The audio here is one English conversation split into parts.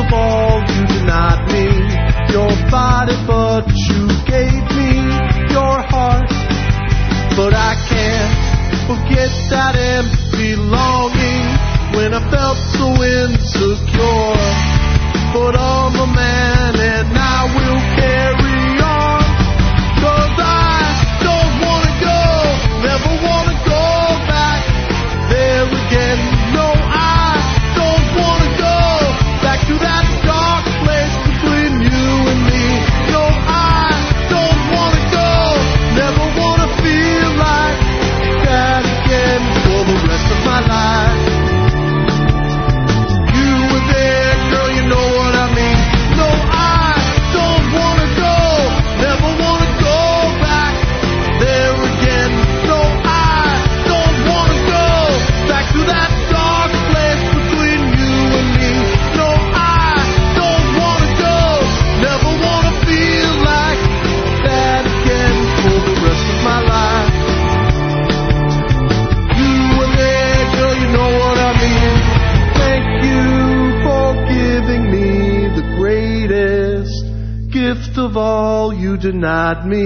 of all you denied me. Your body, but you gave me your heart. But I can't forget that empty longing when I felt so insecure. But I'm a man and I will carry on. 'Cause I don't wanna go, never wanna go back there again. No, I don't wanna go back to that dark place between you and me. No, I don't wanna go, never wanna feel like that again for the rest of my life. You were there, girl, you know what I mean. No, I don't wanna go, never wanna go back there again. No, I don't wanna go back to that dark place between you and me. No, I don't wanna go, never wanna feel like that again for the rest of my life. You were there, girl, you know what I mean. Thank you for giving me the greatest gift of all you denied me.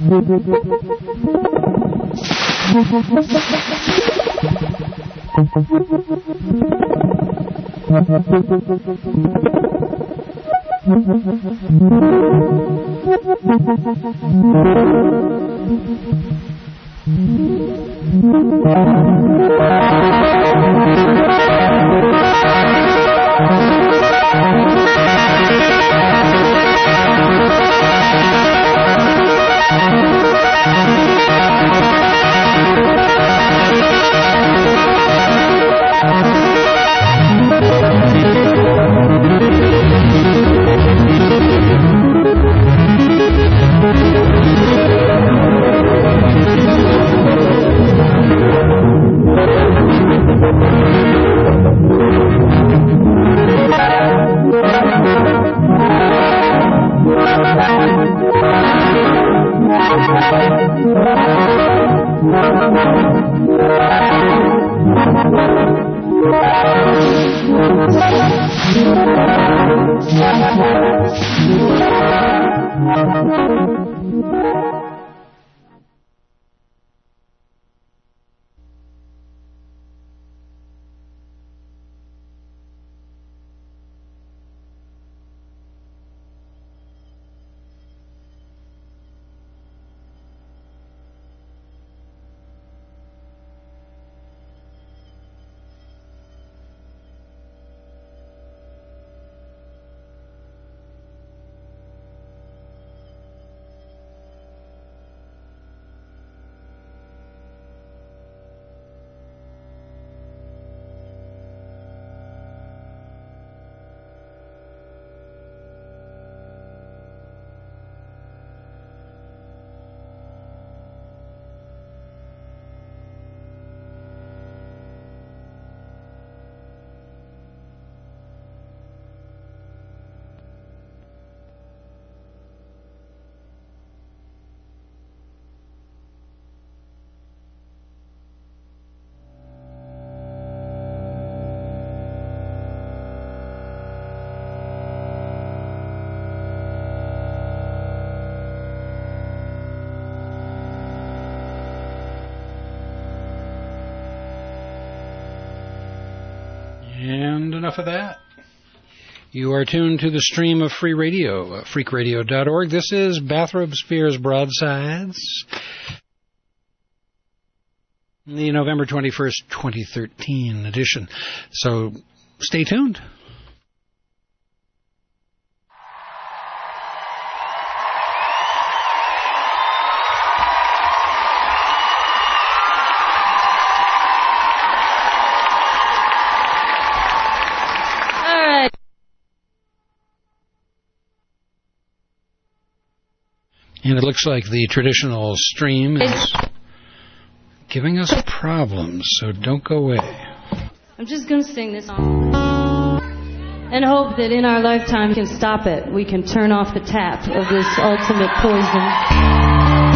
And enough of that. You are tuned to the stream of free radio, freakradio.org. This is Bathrobe Spears Broadsides, the November 21st, 2013 edition. So stay tuned. And it looks like the traditional stream is giving us problems, so don't go away. I'm just going to sing this song and hope that in our lifetime we can stop it. We can turn off the tap of this ultimate poison.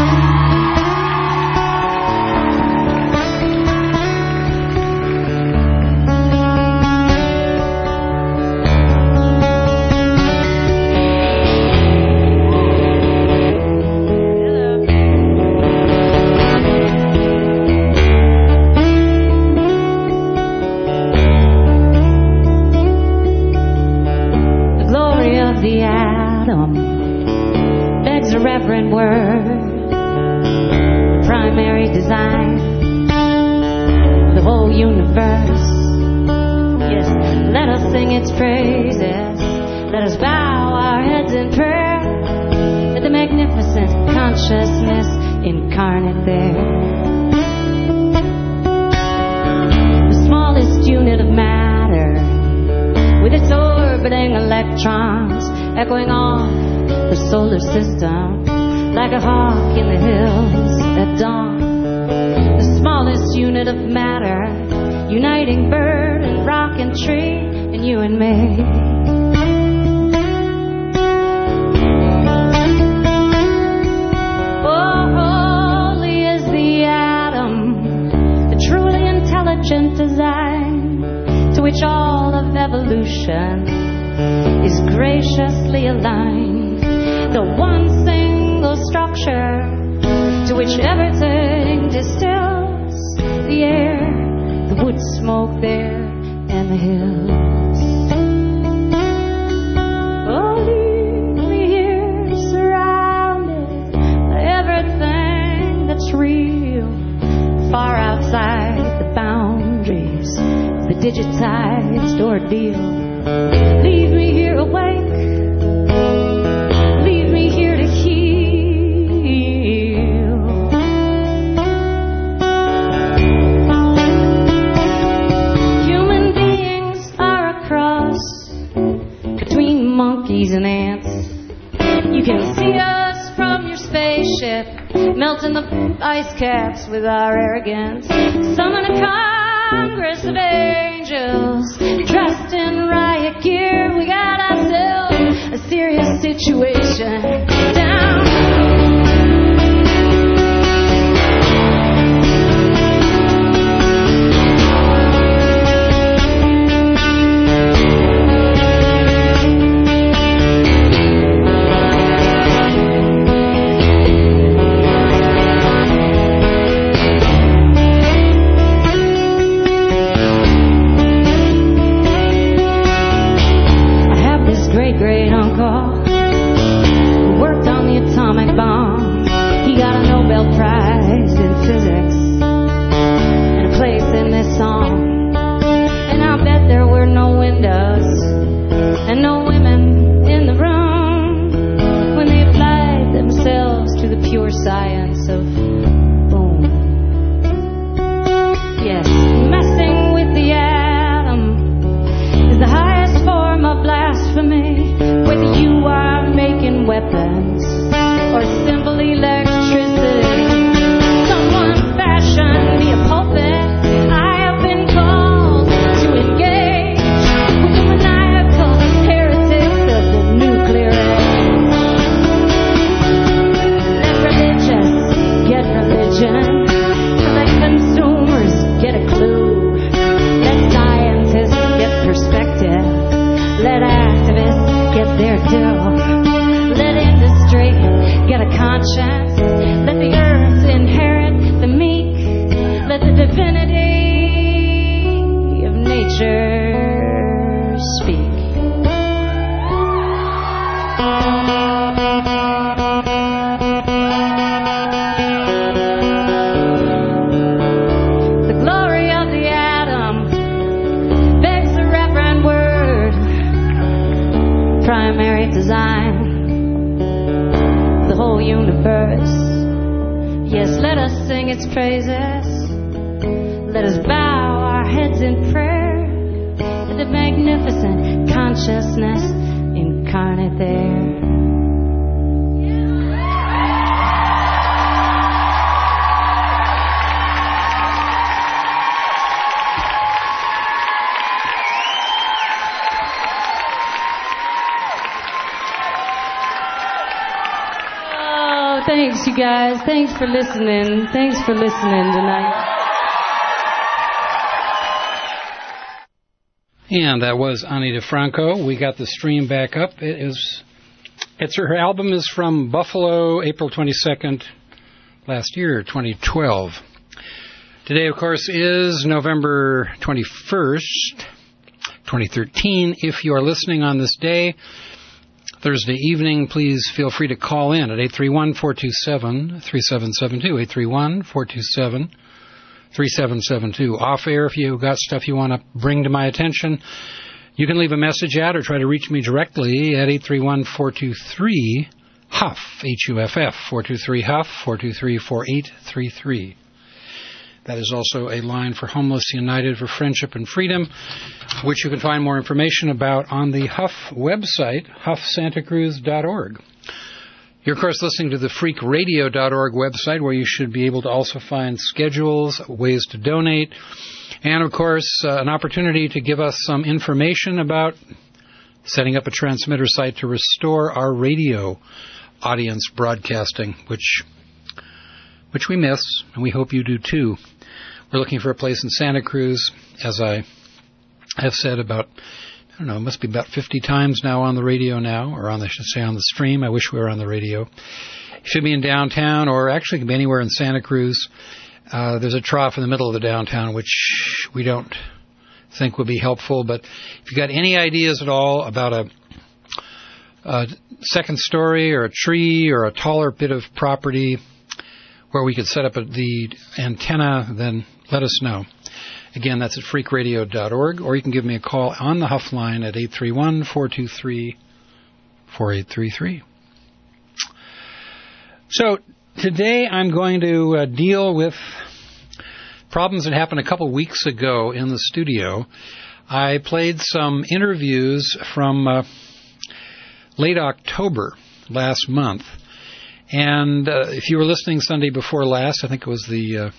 Echoing off the solar system like a hawk in the hills at dawn. The smallest unit of matter, uniting bird and rock and tree, and you and me. Oh, holy is the atom, the truly intelligent design to which all of evolution is graciously aligned. The one single structure which everything distills, the air, the wood smoke there, and the hills. Oh, leave me here surrounded by everything that's real, far outside the boundaries of the digitized ordeal. Leave me here awake, leave me here to heal. Human beings are a cross between monkeys and ants. You can see us from your spaceship, melting the ice caps with our arrogance. Summon a Congress of angels dressed in riot gear. We got ourselves a serious situation down. Great uncle who worked on the atomic bomb. He got a Nobel Prize in physics and a place in this song. And I'll bet there were no windows and no women in the room when they applied themselves to the pure science of boom. Yes, messing with the atom is the highest form of blasphemy. Whether you are making weapons or simple electricity, someone fashioned me a pulpit. I have been called to engage with the maniacal heretics of the nuclear age. Let religious get religion, let consumers get a clue, let scientists get perspective, let activists get their due. Let industry get a conscience. Let the earth inherit the meek. Let the divinity of nature speak. The glory of the atom begs the reverend word. Primary design, the whole universe. Yes, let us sing its praises. Let us bow our heads in prayer to the magnificent consciousness incarnate there. Thanks, you guys. Thanks for listening. Thanks for listening tonight. And that was Ani DeFranco. We got the stream back up. Her album is from Buffalo, April 22nd, last year, 2012. Today, of course, is November 21st, 2013. If you are listening on this day, Thursday evening, please feel free to call in at 831-427-3772, 831-427-3772. Off air, if you've got stuff you want to bring to my attention, you can leave a message at or try to reach me directly at 831-423-HUFF, H-U-F-F, 423-HUFF, 423-4833. That is also a line for Homeless United for Friendship and Freedom, which you can find more information about on the Huff website, huffsantacruz.org. You're, of course, listening to the freakradio.org website, where you should be able to also find schedules, ways to donate, and, of course, an opportunity to give us some information about setting up a transmitter site to restore our radio audience broadcasting, which we miss, and we hope you do too. We're looking for a place in Santa Cruz, as I have said about, I don't know, it must be about 50 times now on the radio now, or I should say on the stream. I wish we were on the radio. should be in downtown, or actually can be anywhere in Santa Cruz. There's a trough in the middle of the downtown, which we don't think would be helpful. But if you've got any ideas at all about a second story or a tree or a taller bit of property where we could set up the antenna, then let us know. Again, that's at freakradio.org, or you can give me a call on the Huff line at 831-423-4833. So today I'm going to deal with problems that happened a couple weeks ago in the studio. I played some interviews from late October last month. And if you were listening Sunday before last, I think it was the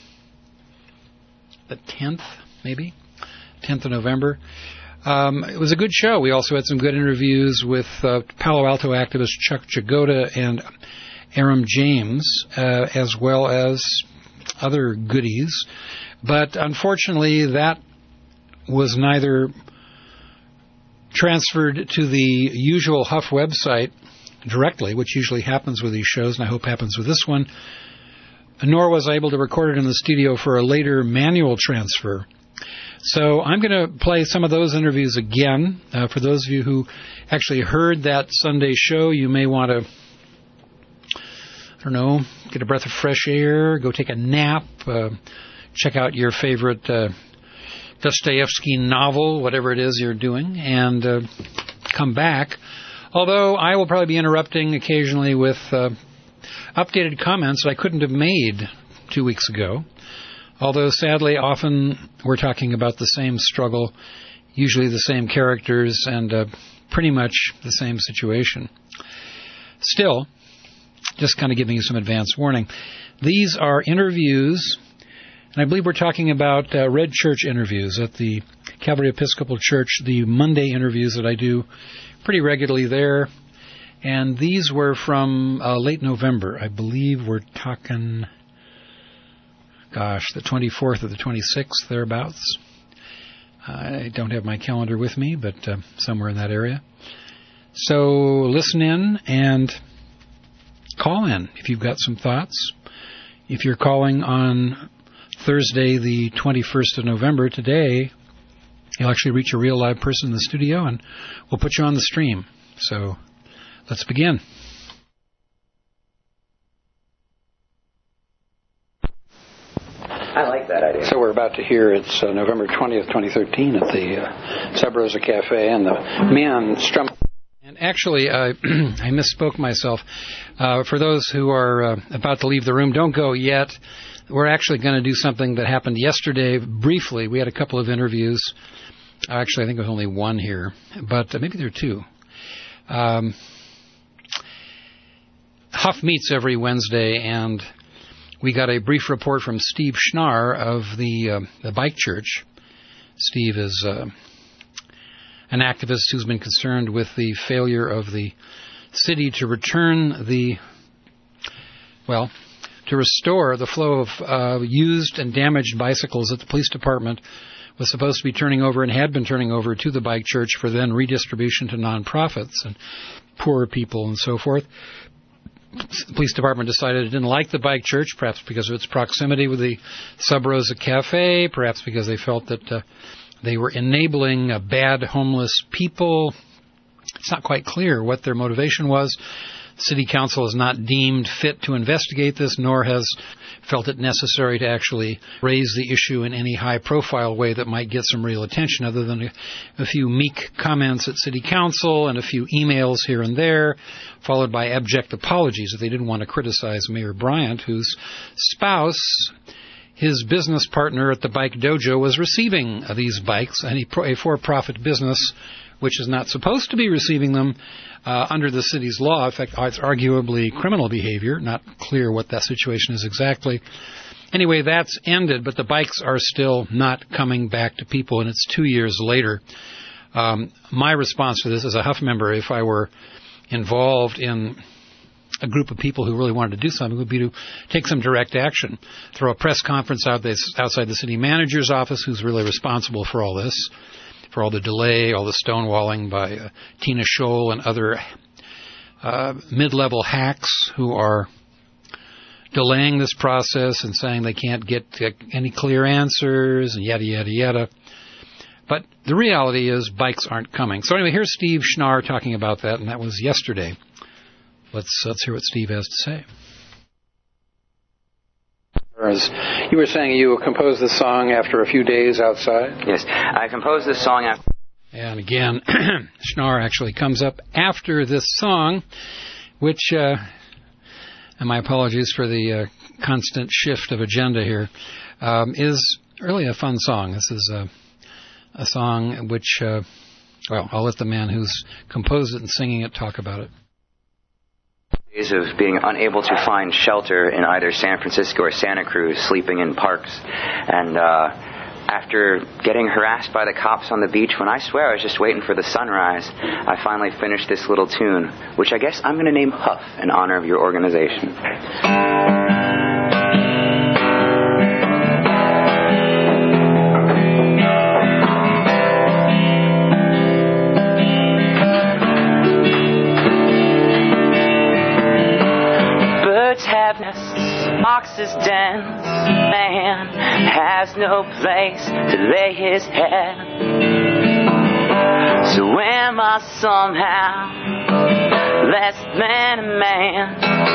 10th, maybe, 10th of November. It was a good show. We also had some good interviews with Palo Alto activist Chuck Jagoda and Aram James, as well as other goodies. But unfortunately, that was neither transferred to the usual Huff website directly, which usually happens with these shows, and I hope happens with this one, nor was I able to record it in the studio for a later manual transfer. So I'm going to play some of those interviews again. For those of you who actually heard that Sunday show, you may want to, I don't know, get a breath of fresh air, go take a nap, check out your favorite Dostoevsky novel, whatever it is you're doing, and come back. Although I will probably be interrupting occasionally with updated comments that I couldn't have made 2 weeks ago. Although, sadly, often we're talking about the same struggle, usually the same characters, and pretty much the same situation. Still, just kind of giving you some advance warning. These are interviews, and I believe we're talking about Red Church interviews at the Calvary Episcopal Church, the Monday interviews that I do pretty regularly there. And these were from late November. I believe we're talking, the 24th or the 26th, thereabouts. I don't have my calendar with me, but somewhere in that area. So listen in and call in if you've got some thoughts. If you're calling on Thursday, the 21st of November, today, you'll actually reach a real live person in the studio, and we'll put you on the stream. So let's begin. I like that idea. So we're about to hear, it's November 20th, 2013 at the Sub Rosa Cafe, and the man strumming. And actually, I misspoke myself. For those who are about to leave the room, don't go yet. We're actually going to do something that happened yesterday briefly. We had a couple of interviews. Actually, I think there's only one here, but maybe there are two. Huff meets every Wednesday, and we got a brief report from Steve Schnarr of the Bike Church. Steve is an activist who's been concerned with the failure of the city to restore the flow of used and damaged bicycles that the police department was supposed to be turning over and had been turning over to the Bike Church for then redistribution to nonprofits and poorer people and so forth. The police department decided it didn't like the Bike Church, perhaps because of its proximity with the Sub Rosa Cafe, perhaps because they felt that they were enabling bad homeless people. It's not quite clear what their motivation was. City Council has not deemed fit to investigate this, nor has felt it necessary to actually raise the issue in any high-profile way that might get some real attention, other than a few meek comments at City Council and a few emails here and there, followed by abject apologies that they didn't want to criticize Mayor Bryant, whose spouse, his business partner at the Bike Dojo, was receiving these bikes, and a for-profit business which is not supposed to be receiving them under the city's law. In fact, it's arguably criminal behavior. Not clear what that situation is exactly. Anyway, that's ended, but the bikes are still not coming back to people, and it's 2 years later. My response to this as a Huff member, if I were involved in a group of people who really wanted to do something, would be to take some direct action. Throw a press conference outside the city manager's office, who's really responsible for all this, for all the delay, all the stonewalling by Tina Scholl and other mid-level hacks who are delaying this process and saying they can't get any clear answers and yada, yada, yada. But the reality is bikes aren't coming. So anyway, here's Steve Schnarr talking about that, and that was yesterday. Let's hear what Steve has to say. As you were saying, you composed this song after a few days outside? Yes, I composed this song after... And again, Schnarr actually comes up after this song, which, and my apologies for the constant shift of agenda here, is really a fun song. This is a song which, I'll let the man who's composed it and singing it talk about it. Days of being unable to find shelter in either San Francisco or Santa Cruz, sleeping in parks, and after getting harassed by the cops on the beach when I swear I was just waiting for the sunrise, I finally finished this little tune, which I guess I'm going to name Huff in honor of your organization. Birds have nests, foxes dens. Man has no place to lay his head. So am I somehow less than a man?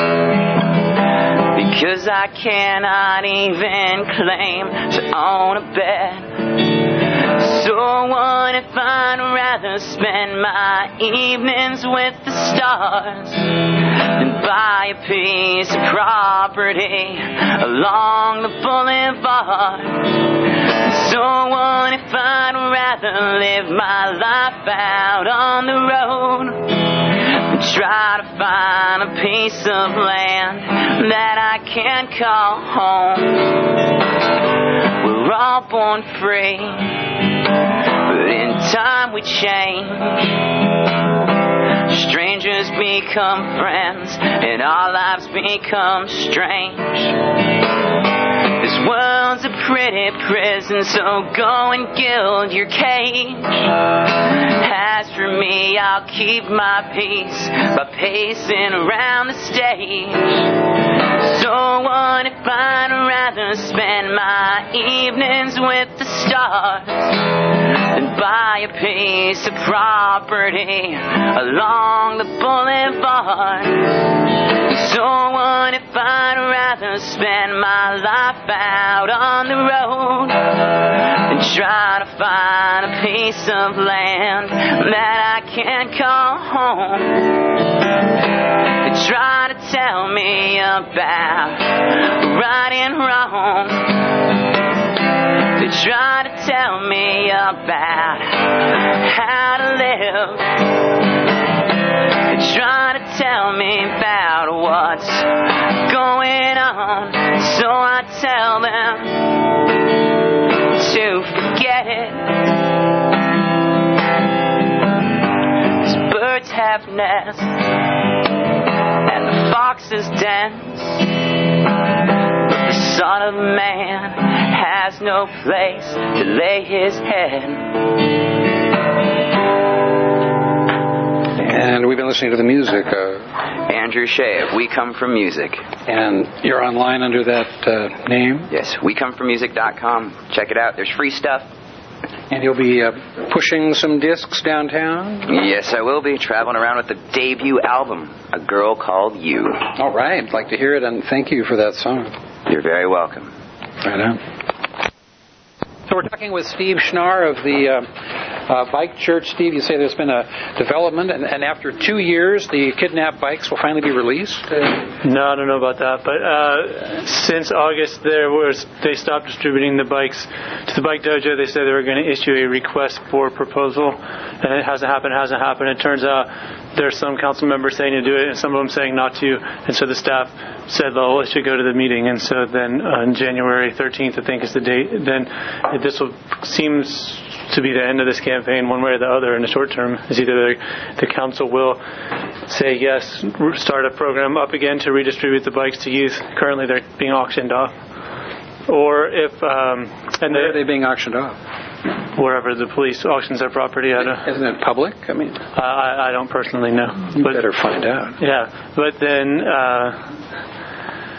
Because I cannot even claim to own a bed. So what if I'd rather spend my evenings with the stars than buy a piece of property along the boulevard? So what if I'd rather live my life out on the road than try to find a piece of land that I can't call home? We're all born free, but in time we change. Strangers become friends, and our lives become strange. This world's a pretty prison, so go and gild your cage. As for me, I'll keep my peace by pacing around the stage. So what if I'd rather spend my evenings with the stars than buy a piece of property along the boulevard? So what if I'd rather spend my life out on the road than try to find a piece of land that I can't call home? They try to tell me about right and wrong. They try to tell me about how to live. They try to tell me about what's going on. So I tell them to forget it. 'Cause birds have nests and the foxes dens, but the Son of Man has no place to lay his head. And we've been listening to the music. Andrew Shea of We Come From Music. And you're online under that name? Yes, WeComeFromMusic.com. Check it out. There's free stuff. And you'll be pushing some discs downtown? Yes, I will be. Traveling around with the debut album, A Girl Called You. All right. I'd like to hear it, and thank you for that song. You're very welcome. Right on. So we're talking with Steve Schnarr of the Bike Church. Steve, you say there's been a development, and after 2 years, the kidnapped bikes will finally be released? No, I don't know about that. But since August, they stopped distributing the bikes to the Bike Dojo. They said they were going to issue a request for proposal, and it hasn't happened. It turns out there's some council members saying to do it, and some of them saying not to. And so the staff said, well, it should go to the meeting. And so then on January 13th, I think is the date, then this seems to be the end of this campaign one way or the other in the short term. Is either the council will say yes, start a program up again to redistribute the bikes to youth. Currently they're being auctioned off. Or if... and where are they being auctioned off? Wherever the police auctions their property. Isn't it public? I mean... I don't personally know. You better find out. Yeah, but then...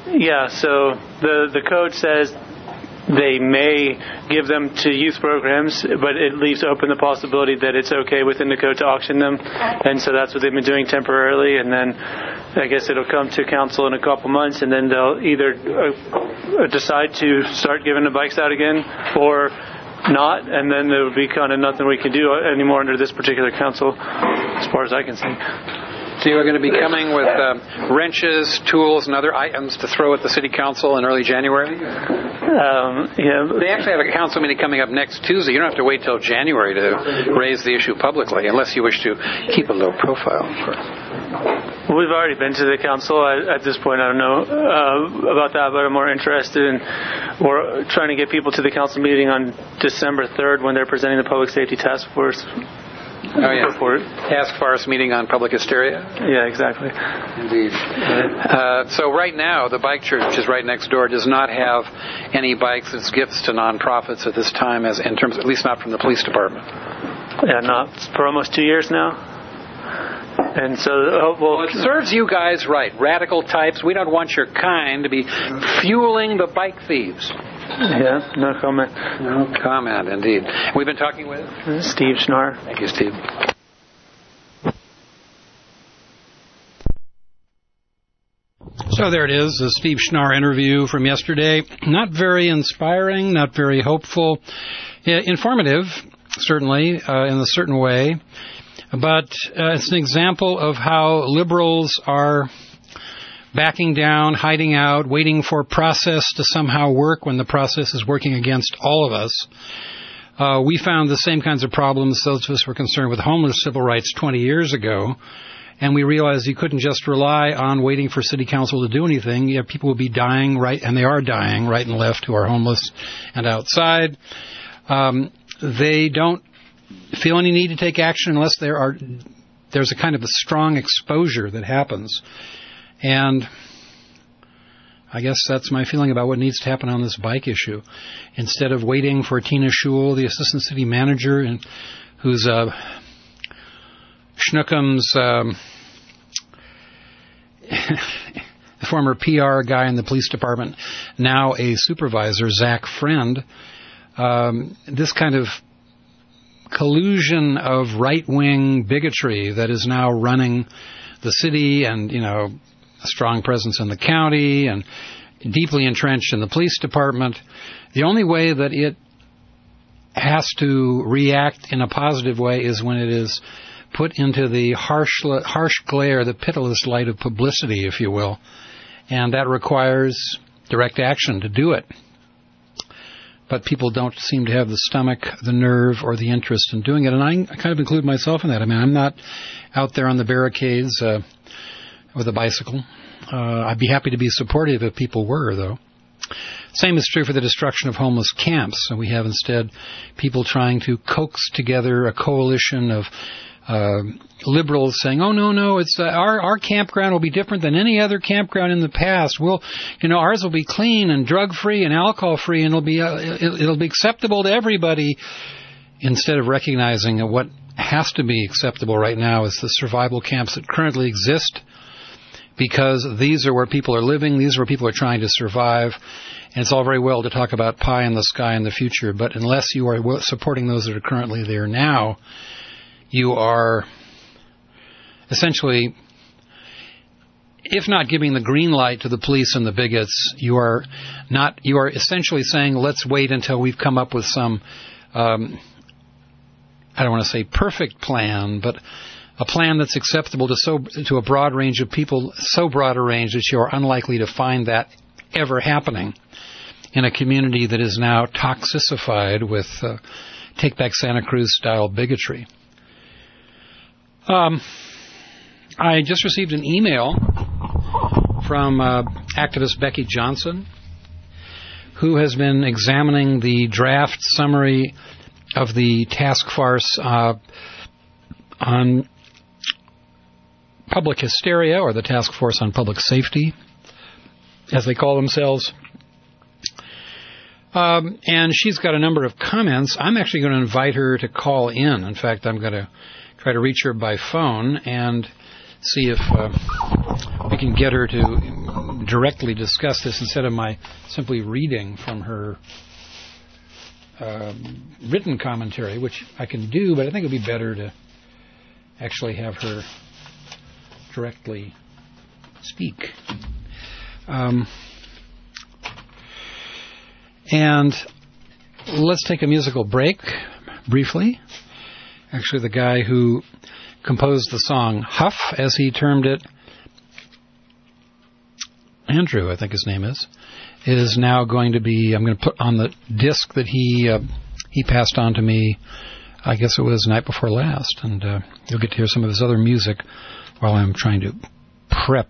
Yeah, so the code says they may give them to youth programs, but it leaves open the possibility that it's okay within the code to auction them. And so that's what they've been doing temporarily. And then I guess it'll come to council in a couple months, and then they'll either decide to start giving the bikes out again or not. And then there will be kind of nothing we can do anymore under this particular council, as far as I can see. So you are going to be coming with wrenches, tools, and other items to throw at the city council in early January? Yeah. They actually have a council meeting coming up next Tuesday. You don't have to wait till January to raise the issue publicly, unless you wish to keep a low profile. We've already been to the council. At this point, I don't know about that, but I'm more interested in trying to get people to the council meeting on December 3rd when they're presenting the Public Safety Task Force. Oh, yeah. Report. Task Force meeting on public hysteria? Yeah, exactly. Indeed. So right now, the bike church, which is right next door, does not have any bikes as gifts to nonprofits at this time, as in terms, at least not from the police department. Yeah, not for almost 2 years now. And so, well, it serves you guys right, radical types. We don't want your kind to be fueling the bike thieves. Yeah, no comment. No comment, indeed. We've been talking with Steve Schnarr. Thank you, Steve. So there it is, the Steve Schnarr interview from yesterday. Not very inspiring, not very hopeful. Informative, certainly, in a certain way. But it's an example of how liberals are backing down, hiding out, waiting for process to somehow work when the process is working against all of us. We found the same kinds of problems those of us were concerned with homeless civil rights 20 years ago, and we realized you couldn't just rely on waiting for city council to do anything. Yeah, people will be dying, right, and they are dying right and left who are homeless and outside. They don't feel any need to take action unless there's a kind of a strong exposure that happens. And I guess that's my feeling about what needs to happen on this bike issue. Instead of waiting for Tina Schul, the assistant city manager, who's Schnookham's former PR guy in the police department, now a supervisor, Zach Friend, this kind of collusion of right-wing bigotry that is now running the city and, a strong presence in the county and deeply entrenched in the police department. The only way that it has to react in a positive way is when it is put into the harsh glare, the pitiless light of publicity, if you will. And that requires direct action to do it. But people don't seem to have the stomach, the nerve, or the interest in doing it. And I kind of include myself in that. I mean, I'm not out there on the barricades with a bicycle. I'd be happy to be supportive if people were, though. Same is true for the destruction of homeless camps. So we have instead people trying to coax together a coalition of liberals saying, "Oh no, it's our campground will be different than any other campground in the past. Ours will be clean and drug-free and alcohol-free, and it'll be acceptable to everybody." Instead of recognizing that what has to be acceptable right now is the survival camps that currently exist, because these are where people are living, these are where people are trying to survive. And it's all very well to talk about pie in the sky in the future, but unless you are supporting those that are currently there now, you are essentially, if not giving the green light to the police and the bigots, you are essentially saying, let's wait until we've come up with some, I don't want to say perfect plan, but a plan that's acceptable to a broad range of people, so broad a range that you are unlikely to find that ever happening in a community that is now toxicified with Take Back Santa Cruz style bigotry. I just received an email from activist Becky Johnson, who has been examining the draft summary of the task force on public hysteria, or the task force on public safety, as they call themselves. And she's got a number of comments. I'm actually going to invite her to call in. In fact, I'm going to try to reach her by phone and see if we can get her to directly discuss this instead of my simply reading from her written commentary, which I can do, but I think it would be better to actually have her directly speak. And let's take a musical break briefly. Actually, the guy who composed the song Huff, as he termed it, Andrew, I think his name is now going to be, I'm going to put on the disc that he passed on to me, I guess it was the night before last, and you'll get to hear some of his other music while I'm trying to prep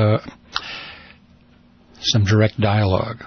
some direct dialogue.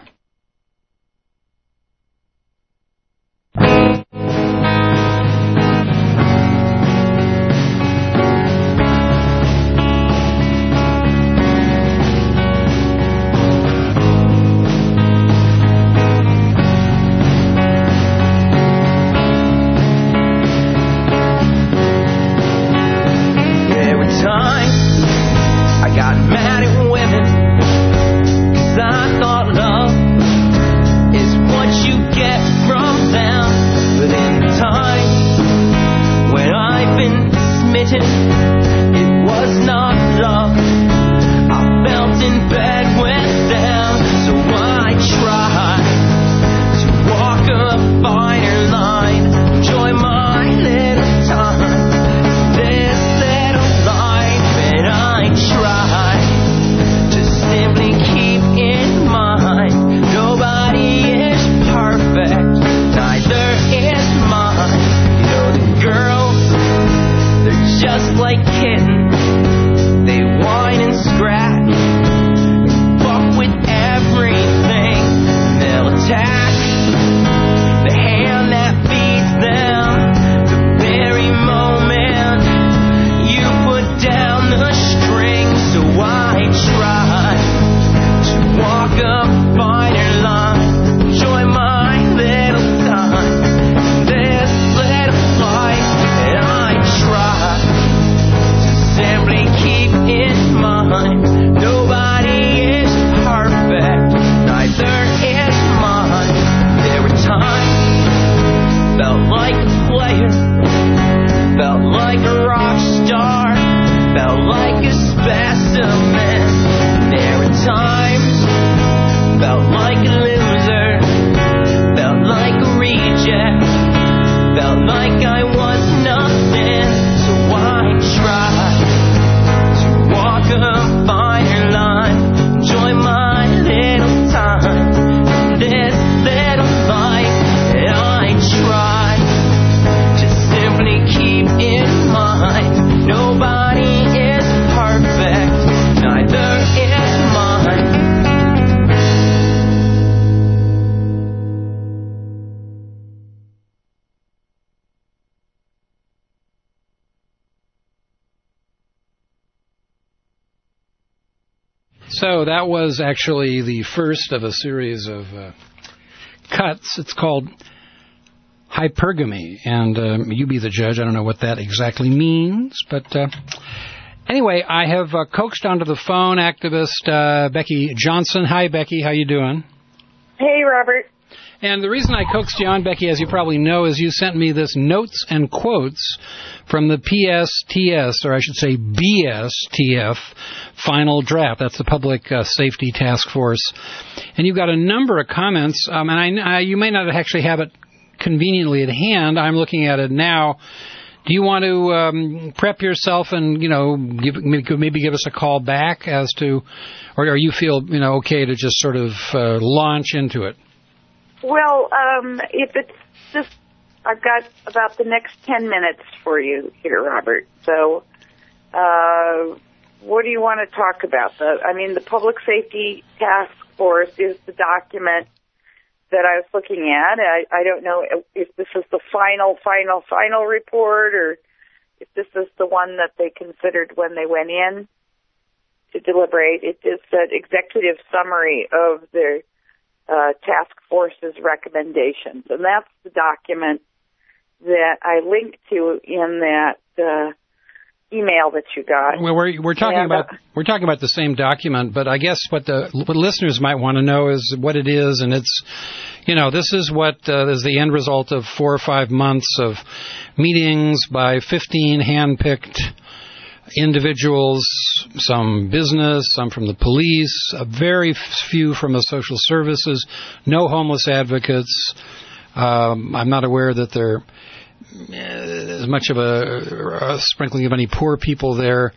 So that was actually the first of a series of cuts. It's called hypergamy, and you be the judge. I don't know what that exactly means, but anyway, I have coaxed onto the phone activist Becky Johnson. Hi, Becky. How you doing? Hey, Robert. And the reason I coaxed you on, Becky, as you probably know, is you sent me this notes and quotes from the PSTS, or I should say BSTF, final draft. That's the Public Safety Task Force. And you've got a number of comments, and you may not actually have it conveniently at hand. I'm looking at it now. Do you want to prep yourself and, maybe give us a call back as to, or you feel, okay to just sort of launch into it? Well, if it's just, I've got about the next 10 minutes for you here, Robert. So, what do you want to talk about? The Public Safety Task Force is the document that I was looking at. I don't know if this is the final report, or if this is the one that they considered when they went in to deliberate. It is an executive summary of the task force's recommendations, and that's the document that I linked to in that email that you got. Well, we're talking about the same document, but I guess what listeners might want to know is what it is, and it's, this is what is the end result of 4 or 5 months of meetings by 15 hand-picked individuals, some business, some from the police, a very few from the social services, no homeless advocates. I'm not aware that there is much of a sprinkling of any poor people there.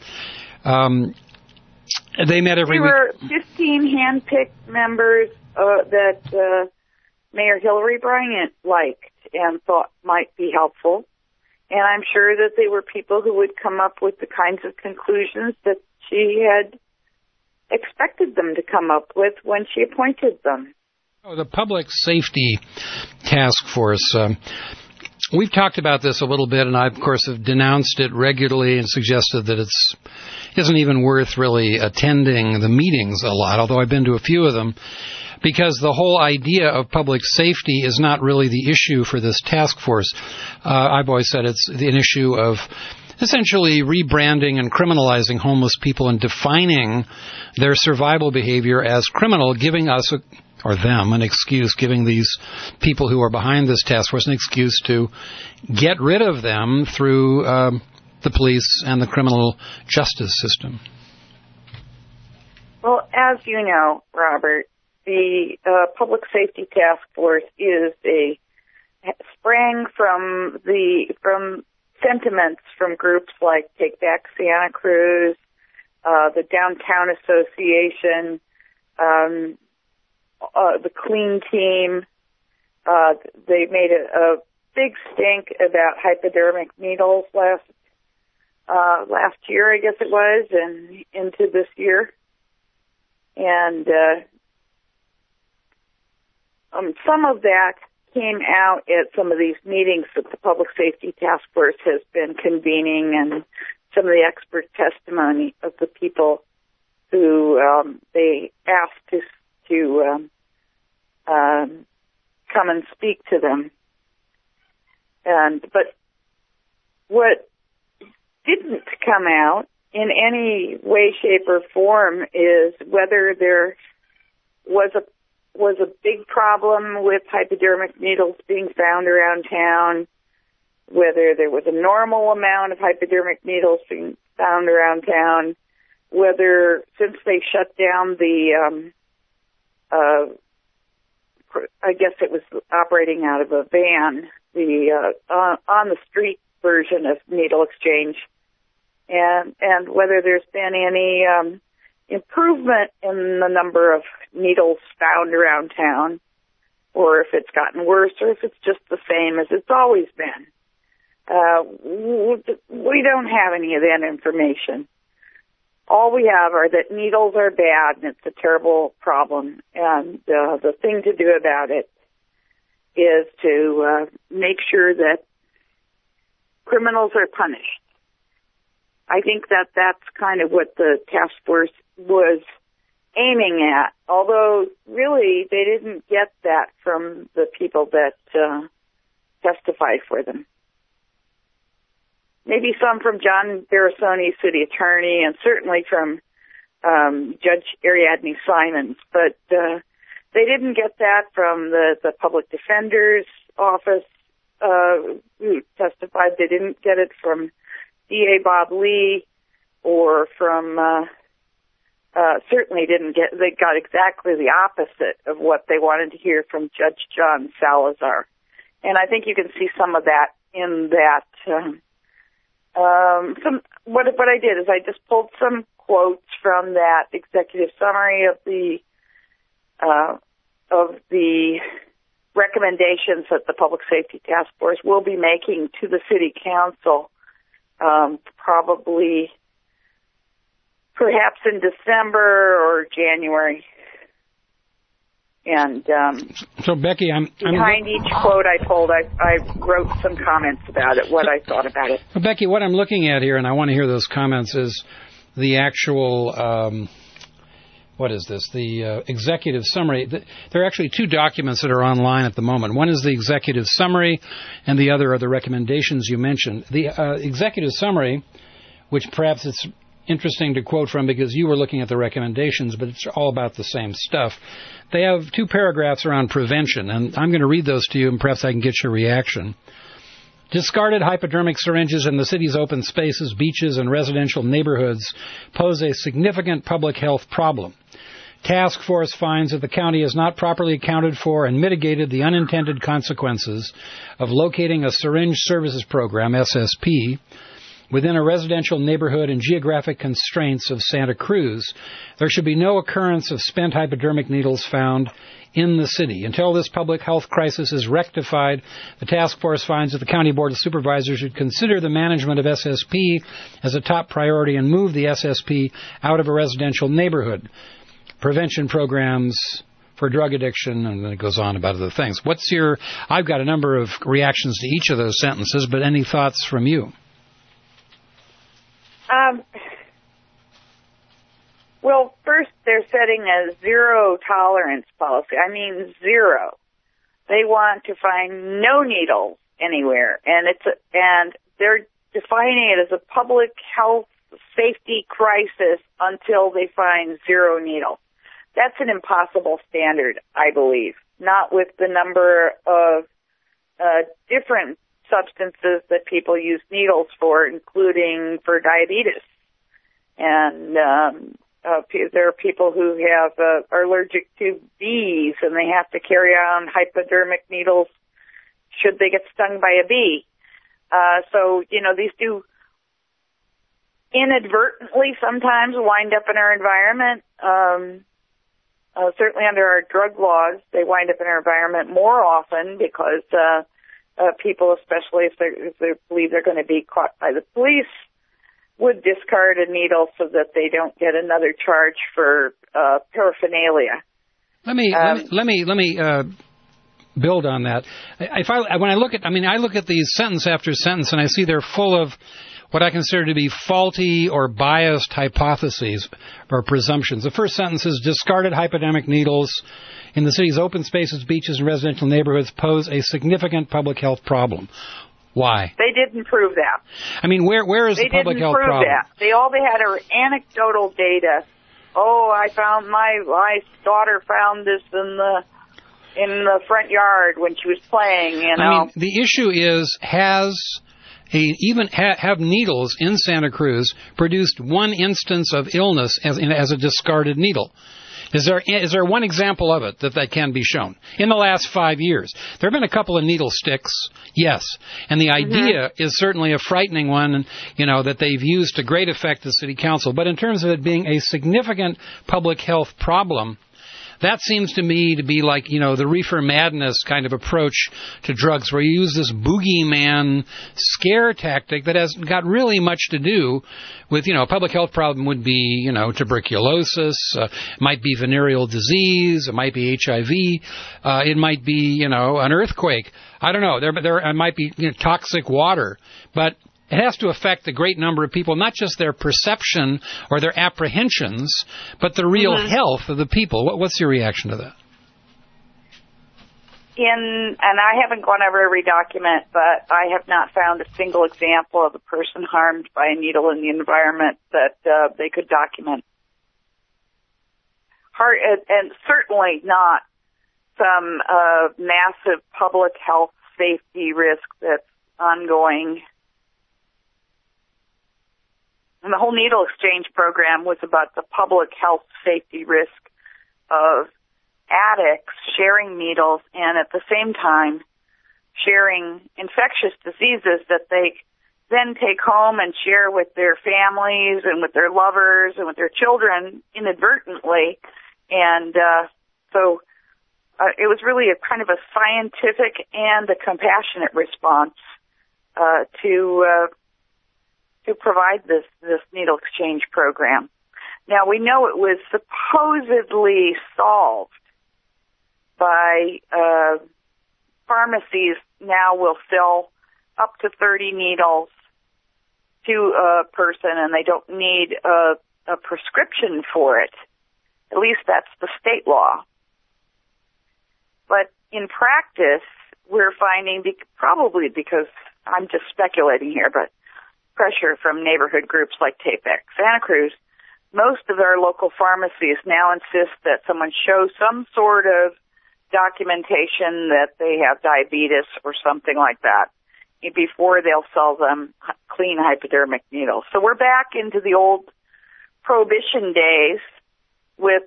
They met every week. There were 15 hand-picked members that Mayor Hillary Bryant liked and thought might be helpful. And I'm sure that they were people who would come up with the kinds of conclusions that she had expected them to come up with when she appointed them. Oh, the Public Safety Task Force. We've talked about this a little bit, and I, of course, have denounced it regularly and suggested that it isn't even worth really attending the meetings a lot, although I've been to a few of them, because the whole idea of public safety is not really the issue for this task force. I've always said it's an issue of essentially rebranding and criminalizing homeless people and defining their survival behavior as criminal, giving us or them an excuse, giving these people who are behind this task force an excuse to get rid of them through the police and the criminal justice system. Well, as you know, Robert, the Public Safety Task Force sprang from sentiments from groups like Take Back Santa Cruz, the Downtown Association, the Clean Team. They made a big stink about hypodermic needles last year, I guess it was, and into this year. And some of that came out at some of these meetings that the Public Safety Task Force has been convening, and some of the expert testimony of the people who they asked to come and speak to them. But what didn't come out in any way, shape, or form is whether there was a big problem with hypodermic needles being found around town, whether there was a normal amount of hypodermic needles being found around town, whether, since they shut down the I guess it was operating out of a van, the on the street version of needle exchange, and whether there's been any improvement in the number of needles found around town, or if it's gotten worse, or if it's just the same as it's always been. We don't have any of that information. All we have are that needles are bad and it's a terrible problem. And the thing to do about it is to make sure that criminals are punished. I think that that's kind of what the task force was aiming at, although really they didn't get that from the people that testified for them. Maybe some from John Barasoni, city attorney, and certainly from Judge Ariadne Simons, but they didn't get that from the public defender's office who testified. They didn't get it from DA Bob Lee, or from certainly didn't get. They got exactly the opposite of what they wanted to hear from Judge John Salazar, and I think you can see some of that in that. What I did is I just pulled some quotes from that executive summary of the recommendations that the Public Safety Task Force will be making to the City Council, probably perhaps in December or January. And so, Becky, I'm behind each quote I pulled, I wrote some comments about it, what I thought about it. Well, Becky, what I'm looking at here, and I want to hear those comments, is the actual, what is this, the executive summary. There are actually two documents that are online at the moment. One is the executive summary, and the other are the recommendations you mentioned. The executive summary which perhaps it's interesting to quote from because you were looking at the recommendations, but it's all about the same stuff. They have 2 paragraphs around prevention, and I'm going to read those to you, and perhaps I can get your reaction. Discarded hypodermic syringes in the city's open spaces, beaches, and residential neighborhoods pose a significant public health problem. Task Force finds that the county has not properly accounted for and mitigated the unintended consequences of locating a syringe services program, SSP, within a residential neighborhood and geographic constraints of Santa Cruz. There should be no occurrence of spent hypodermic needles found in the city. Until this public health crisis is rectified, the task force finds that the County Board of Supervisors should consider the management of SSP as a top priority and move the SSP out of a residential neighborhood. Prevention programs for drug addiction, and then it goes on about other things. I've got a number of reactions to each of those sentences, but any thoughts from you? Well, first, they're setting a zero tolerance policy. I mean, zero. They want to find no needles anywhere, and they're defining it as a public health safety crisis until they find zero needles. That's an impossible standard, I believe, not with the number of different substances that people use needles for, including for diabetes. And there are people who are allergic to bees, and they have to carry on hypodermic needles should they get stung by a bee. So, these do inadvertently sometimes wind up in our environment. Certainly under our drug laws, they wind up in our environment more often because people, especially if they believe they're going to be caught by the police, would discard a needle so that they don't get another charge for paraphernalia. Let me build on that. I look at these sentence after sentence, and I see they're full of what I consider to be faulty or biased hypotheses or presumptions. The first sentence is discarded hypodermic needles in the city's open spaces, beaches, and residential neighborhoods pose a significant public health problem. Why? They didn't prove that. I mean, where is the public health problem? They didn't prove that. They had are anecdotal data. Oh, my daughter found this in the front yard when she was playing. I mean, the issue is have needles in Santa Cruz produced one instance of illness as a discarded needle? Is there one example of it that can be shown in the last 5 years? There have been a couple of needle sticks, yes, and the idea is certainly a frightening one, that they've used to great effect the city council. But in terms of it being a significant public health problem, that seems to me to be like, the reefer madness kind of approach to drugs, where you use this boogeyman scare tactic that has got really much to do with, a public health problem would be, tuberculosis, might be venereal disease, it might be HIV, it might be, an earthquake. I don't know. There might be toxic water, but it has to affect a great number of people, not just their perception or their apprehensions, but the real health of the people. What's your reaction to that? And I haven't gone over every document, but I have not found a single example of a person harmed by a needle in the environment that they could document. And certainly not some massive public health safety risk that's ongoing. And the whole needle exchange program was about the public health safety risk of addicts sharing needles and at the same time sharing infectious diseases that they then take home and share with their families and with their lovers and with their children inadvertently. And so it was really a kind of a scientific and a compassionate response to provide this needle exchange program. Now, we know it was supposedly solved by pharmacies now will fill up to 30 needles to a person, and they don't need a prescription for it. At least that's the state law. But in practice, we're finding, probably because I'm just speculating here, but pressure from neighborhood groups like TAPEC. Santa Cruz, most of our local pharmacies now insist that someone show some sort of documentation that they have diabetes or something like that before they'll sell them clean hypodermic needles. So we're back into the old prohibition days with,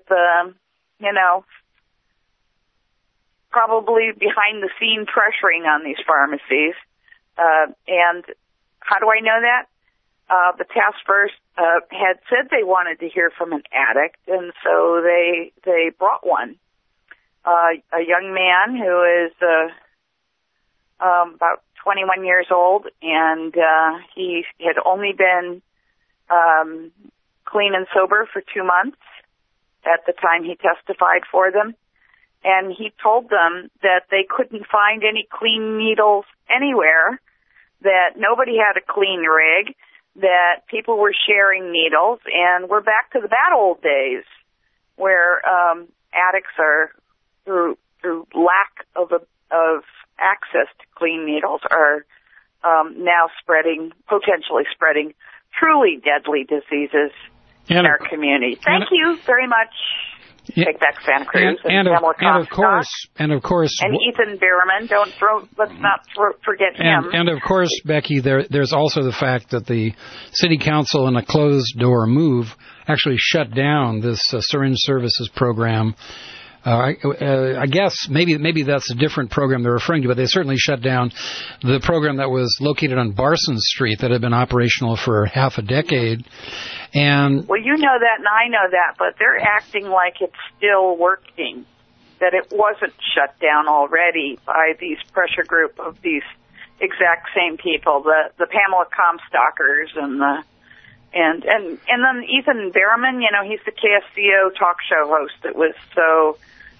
probably behind the scene pressuring on these pharmacies. And how do I know that? The task force had said they wanted to hear from an addict, and so they brought one. A young man who is about 21 years old, and he had only been clean and sober for 2 months at the time he testified for them. And he told them that they couldn't find any clean needles anywhere, that nobody had a clean rig, that people were sharing needles, and we're back to the bad old days where addicts are, through lack of access to clean needles, are now potentially spreading truly deadly diseases in our community. Thank you very much. Take back Santa Cruz and of course, and Ethan Bierman. Let's not forget him. And of course, Becky, there's also the fact that the city council, in a closed door move, actually shut down this syringe services program. I guess maybe that's a different program they're referring to, but they certainly shut down the program that was located on Barson Street that had been operational for half a decade. And well, you know that and I know that, but they're acting like it's still working, that it wasn't shut down already by these pressure group of these exact same people, the Pamela Comstockers and then Ethan Bierman, he's the KSCO talk show host that was so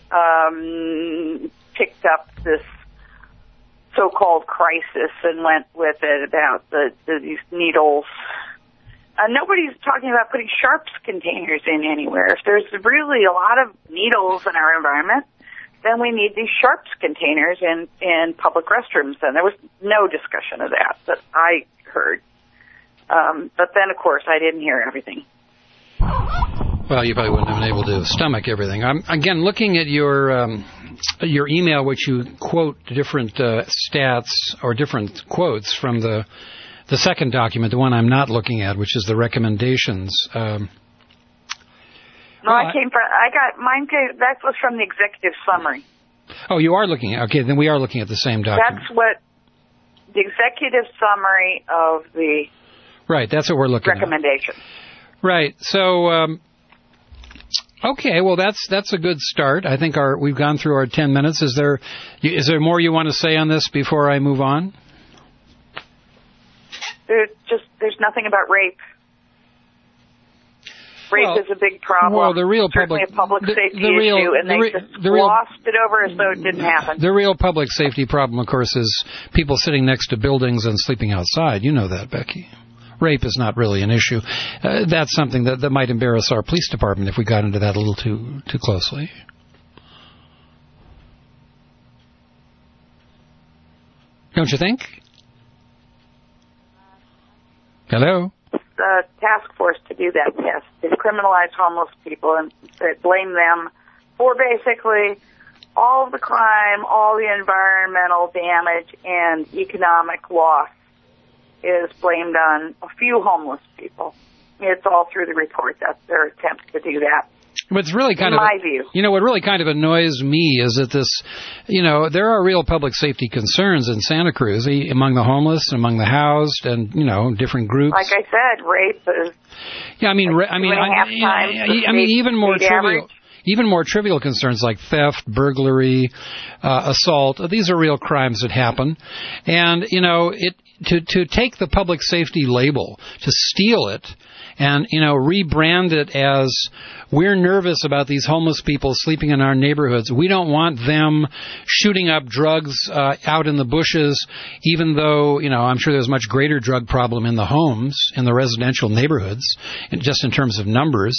picked up this so-called crisis and went with it about these needles. Nobody's talking about putting sharps containers in anywhere. If there's really a lot of needles in our environment, then we need these sharps containers in public restrooms. And there was no discussion of that I heard. But then, of course, I didn't hear everything. Well, you probably wouldn't have been able to stomach everything. I'm, again, looking at your email, which you quote different stats or different quotes from the second document, the one I'm not looking at, which is the recommendations. That was from the executive summary. Oh, you are looking at, okay, then we are looking at the same document. That's what the executive summary of the right, that's what we're looking recommendation. At. Right. So, okay, well, that's a good start. I think we've gone through our 10 minutes. Is there more you want to say on this before I move on? There's nothing about rape. Rape is a big problem. Well, the real certainly a public safety issue, and they just glossed it over as though it didn't happen. The real public safety problem, of course, is people sitting next to buildings and sleeping outside. You know that, Becky. Rape is not really an issue. That's something that might embarrass our police department if we got into that a little too closely. Don't you think? Hello? The task force to do that test is criminalize homeless people and blame them for basically all of the crime, all the environmental damage, and economic loss is blamed on a few homeless people. It's all through the report. That's their attempt to do that. What's really kind in my view. What really kind of annoys me is that this, there are real public safety concerns in Santa Cruz among the homeless, among the housed, and different groups. Like I said, rape is. Yeah, even more trivial concerns like theft, burglary, assault. These are real crimes that happen, and to take the public safety label, to steal it, and rebrand it as we're nervous about these homeless people sleeping in our neighborhoods. We don't want them shooting up drugs out in the bushes, even though I'm sure there's a much greater drug problem in the homes, in the residential neighborhoods, just in terms of numbers.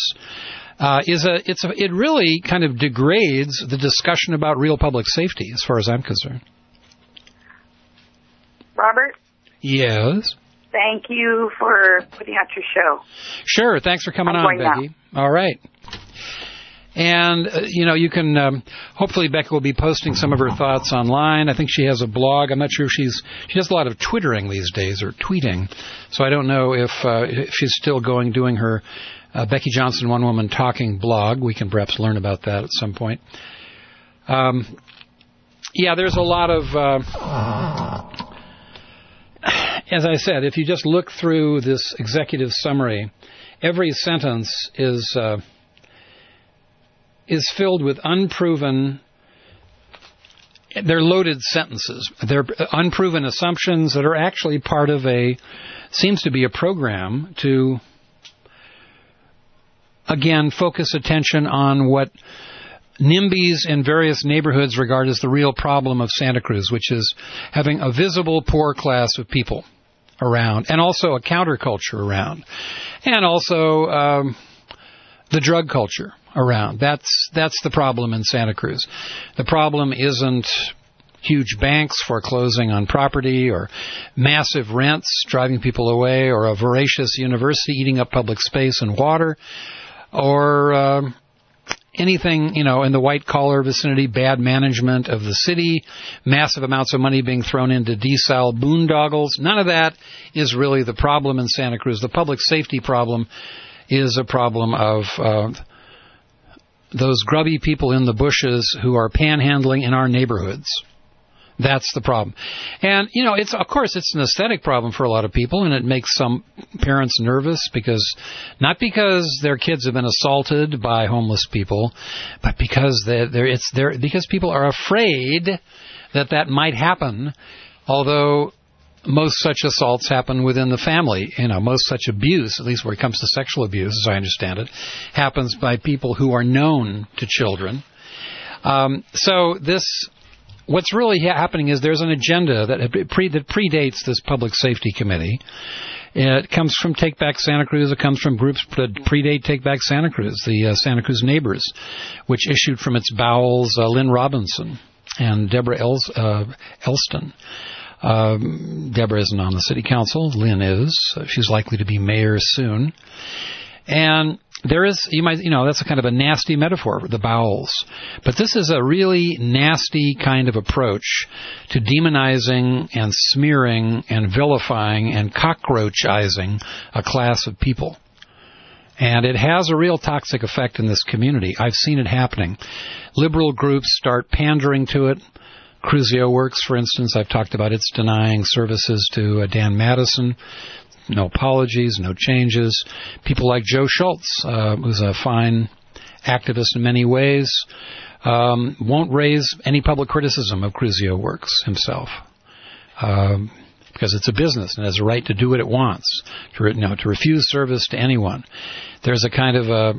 It really kind of degrades the discussion about real public safety, as far as I'm concerned. Robert? Yes? thank you for putting out your show. Sure. Thanks for coming on, Becky. Now. All right. And, you can, hopefully Becca will be posting some of her thoughts online. I think she has a blog. I'm not sure if she does a lot of twittering these days, or tweeting. So I don't know if she's still doing her Becky Johnson One Woman Talking blog. We can perhaps learn about that at some point. There's a lot of, as I said, if you just look through this executive summary, every sentence is filled with unproven, they're loaded sentences. They're unproven assumptions that are actually part of seems to be a program to, again, focus attention on what NIMBYs in various neighborhoods regard as the real problem of Santa Cruz, which is having a visible poor class of people around, and also a counterculture around, and also the drug culture around. That's the problem in Santa Cruz. The problem isn't huge banks foreclosing on property, or massive rents driving people away, or a voracious university eating up public space and water, or anything, in the white-collar vicinity, bad management of the city, massive amounts of money being thrown into desal boondoggles. None of that is really the problem in Santa Cruz. The public safety problem is a problem of those grubby people in the bushes who are panhandling in our neighborhoods. That's the problem. And, it's an aesthetic problem for a lot of people, and it makes some parents nervous not because their kids have been assaulted by homeless people, but because because people are afraid that might happen, although most such assaults happen within the family. Most such abuse, at least when it comes to sexual abuse, as I understand it, happens by people who are known to children. What's really happening is there's an agenda that predates this Public Safety Committee. It comes from Take Back Santa Cruz. It comes from groups that predate Take Back Santa Cruz, the Santa Cruz Neighbors, which issued from its bowels Lynn Robinson and Deborah Elston. Deborah isn't on the city council. Lynn is. She's likely to be mayor soon. And there is, that's a kind of a nasty metaphor, the bowels. But this is a really nasty kind of approach to demonizing and smearing and vilifying and cockroachizing a class of people. And it has a real toxic effect in this community. I've seen it happening. Liberal groups start pandering to it. Cruzio Works, for instance, I've talked about its denying services to Dan Madison. No apologies, no changes. People like Joe Schultz, who's a fine activist in many ways, won't raise any public criticism of Cruzio Works himself, because it's a business and has a right to do what it wants, to refuse service to anyone. There's a kind of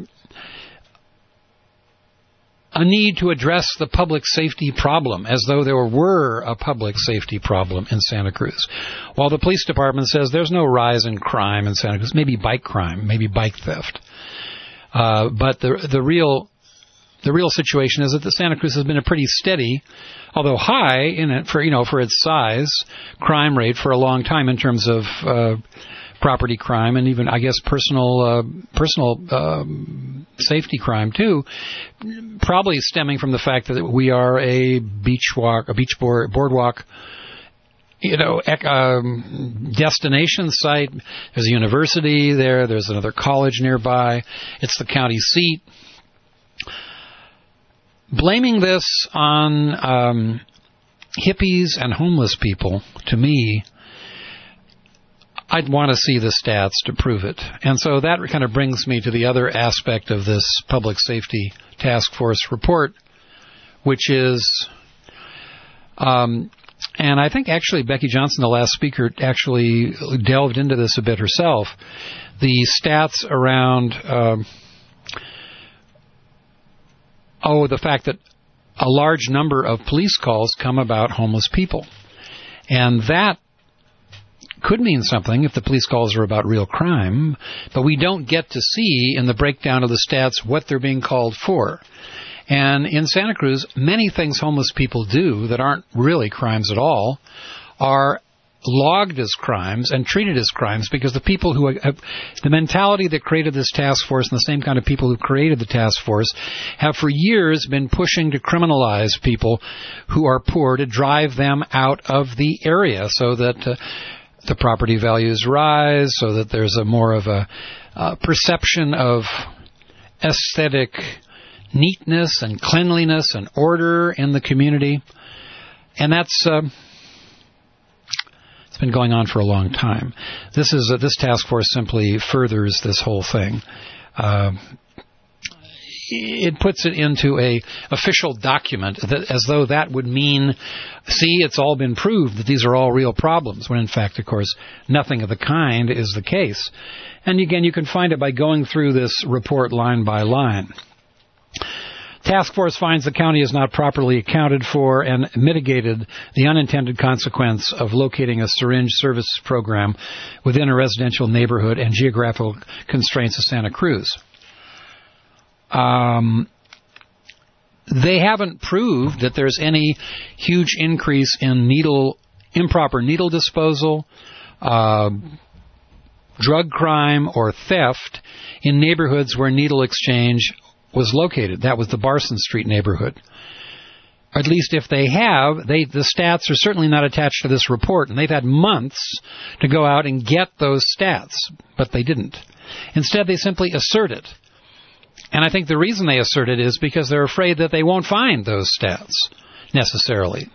a need to address the public safety problem as though there were a public safety problem in Santa Cruz. While the police department says there's no rise in crime in Santa Cruz, maybe bike crime, maybe bike theft. But the real situation is that the Santa Cruz has been a pretty steady, although high in it for its size, crime rate for a long time in terms of property crime, and even, I guess, personal safety crime too, probably stemming from the fact that we are a boardwalk, destination site. There's a university there. There's another college nearby. It's the county seat. Blaming this on hippies and homeless people, to me, I'd want to see the stats to prove it. And so that kind of brings me to the other aspect of this Public Safety Task Force report, which is, and I think actually Becky Johnson, the last speaker, actually delved into this a bit herself, the stats around, the fact that a large number of police calls come about homeless people. And that could mean something if the police calls are about real crime, but we don't get to see in the breakdown of the stats what they're being called for. And in Santa Cruz, many things homeless people do that aren't really crimes at all are logged as crimes and treated as crimes, because the people who have the mentality that created this task force and the same kind of people who created the task force have for years been pushing to criminalize people who are poor, to drive them out of the area so that the property values rise, so that there's a more of a perception of aesthetic neatness and cleanliness and order in the community. And that's it's been going on for a long time. This task force simply furthers this whole thing. It puts it into a official document as though that would mean, see, it's all been proved that these are all real problems, when in fact, of course, nothing of the kind is the case. And again, you can find it by going through this report line by line. Task force finds the county has not properly accounted for and mitigated the unintended consequence of locating a syringe service program within a residential neighborhood and geographical constraints of Santa Cruz. They haven't proved that there's any huge increase in improper needle disposal, drug crime, or theft in neighborhoods where needle exchange was located. That was the Barson Street neighborhood. At least if they have, the stats are certainly not attached to this report, and they've had months to go out and get those stats, but they didn't. Instead, they simply assert it. And I think the reason they assert it is because they're afraid that they won't find those stats necessarily.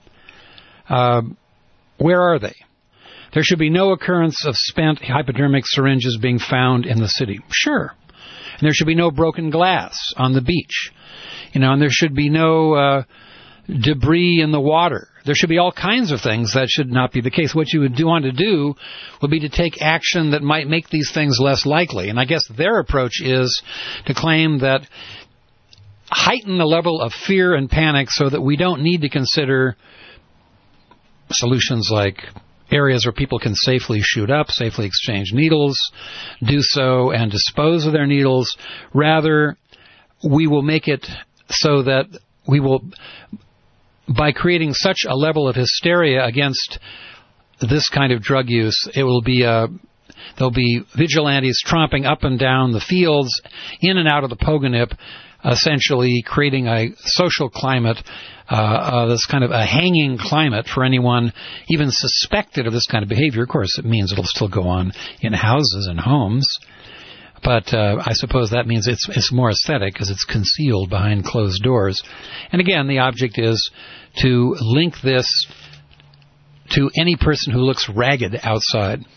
Where are they? There should be no occurrence of spent hypodermic syringes being found in the city. Sure. And there should be no broken glass on the beach. And there should be no debris in the water. There should be all kinds of things that should not be the case. What you would want to do would be to take action that might make these things less likely. And I guess their approach is to claim that heighten the level of fear and panic so that we don't need to consider solutions like areas where people can safely shoot up, safely exchange needles, do so and dispose of their needles. Rather, we will make it so that we will, by creating such a level of hysteria against this kind of drug use, it will be there'll be vigilantes tromping up and down the fields, in and out of the Pogonip, essentially creating a social climate, this kind of a hanging climate for anyone even suspected of this kind of behavior. Of course, it means it'll still go on in houses and homes, but I suppose that means it's more aesthetic because it's concealed behind closed doors. And again, the object is to link this to any person who looks ragged outside.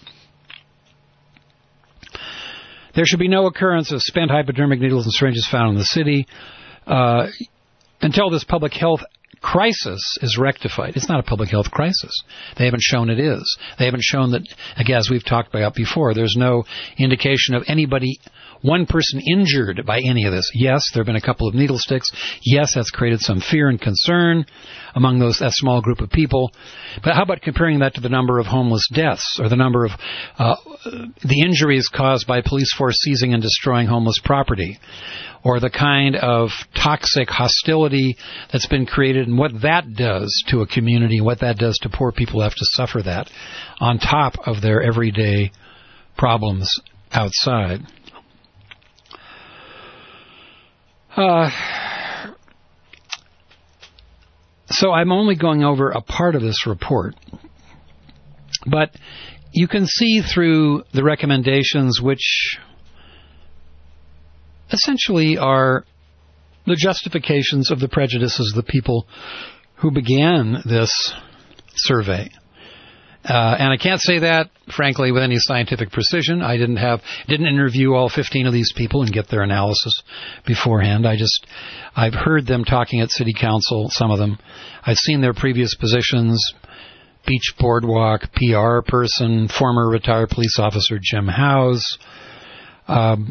There should be no occurrence of spent hypodermic needles and syringes found in the city until this public health crisis is rectified. It's not a public health crisis. They haven't shown it is. They haven't shown that, again, as we've talked about before, there's no indication of anybody, one person injured by any of this. Yes, there have been a couple of needle sticks. Yes, that's created some fear and concern among that small group of people. But how about comparing that to the number of homeless deaths or the number of the injuries caused by police force seizing and destroying homeless property, or the kind of toxic hostility that's been created and what that does to a community, what that does to poor people who have to suffer that on top of their everyday problems outside. So I'm only going over a part of this report, but you can see through the recommendations, which essentially are the justifications of the prejudices of the people who began this survey. And I can't say that, frankly, with any scientific precision. I didn't interview all 15 of these people and get their analysis beforehand. I've heard them talking at city council, some of them. I've seen their previous positions: Beach Boardwalk PR person, former retired police officer Jim Howes. And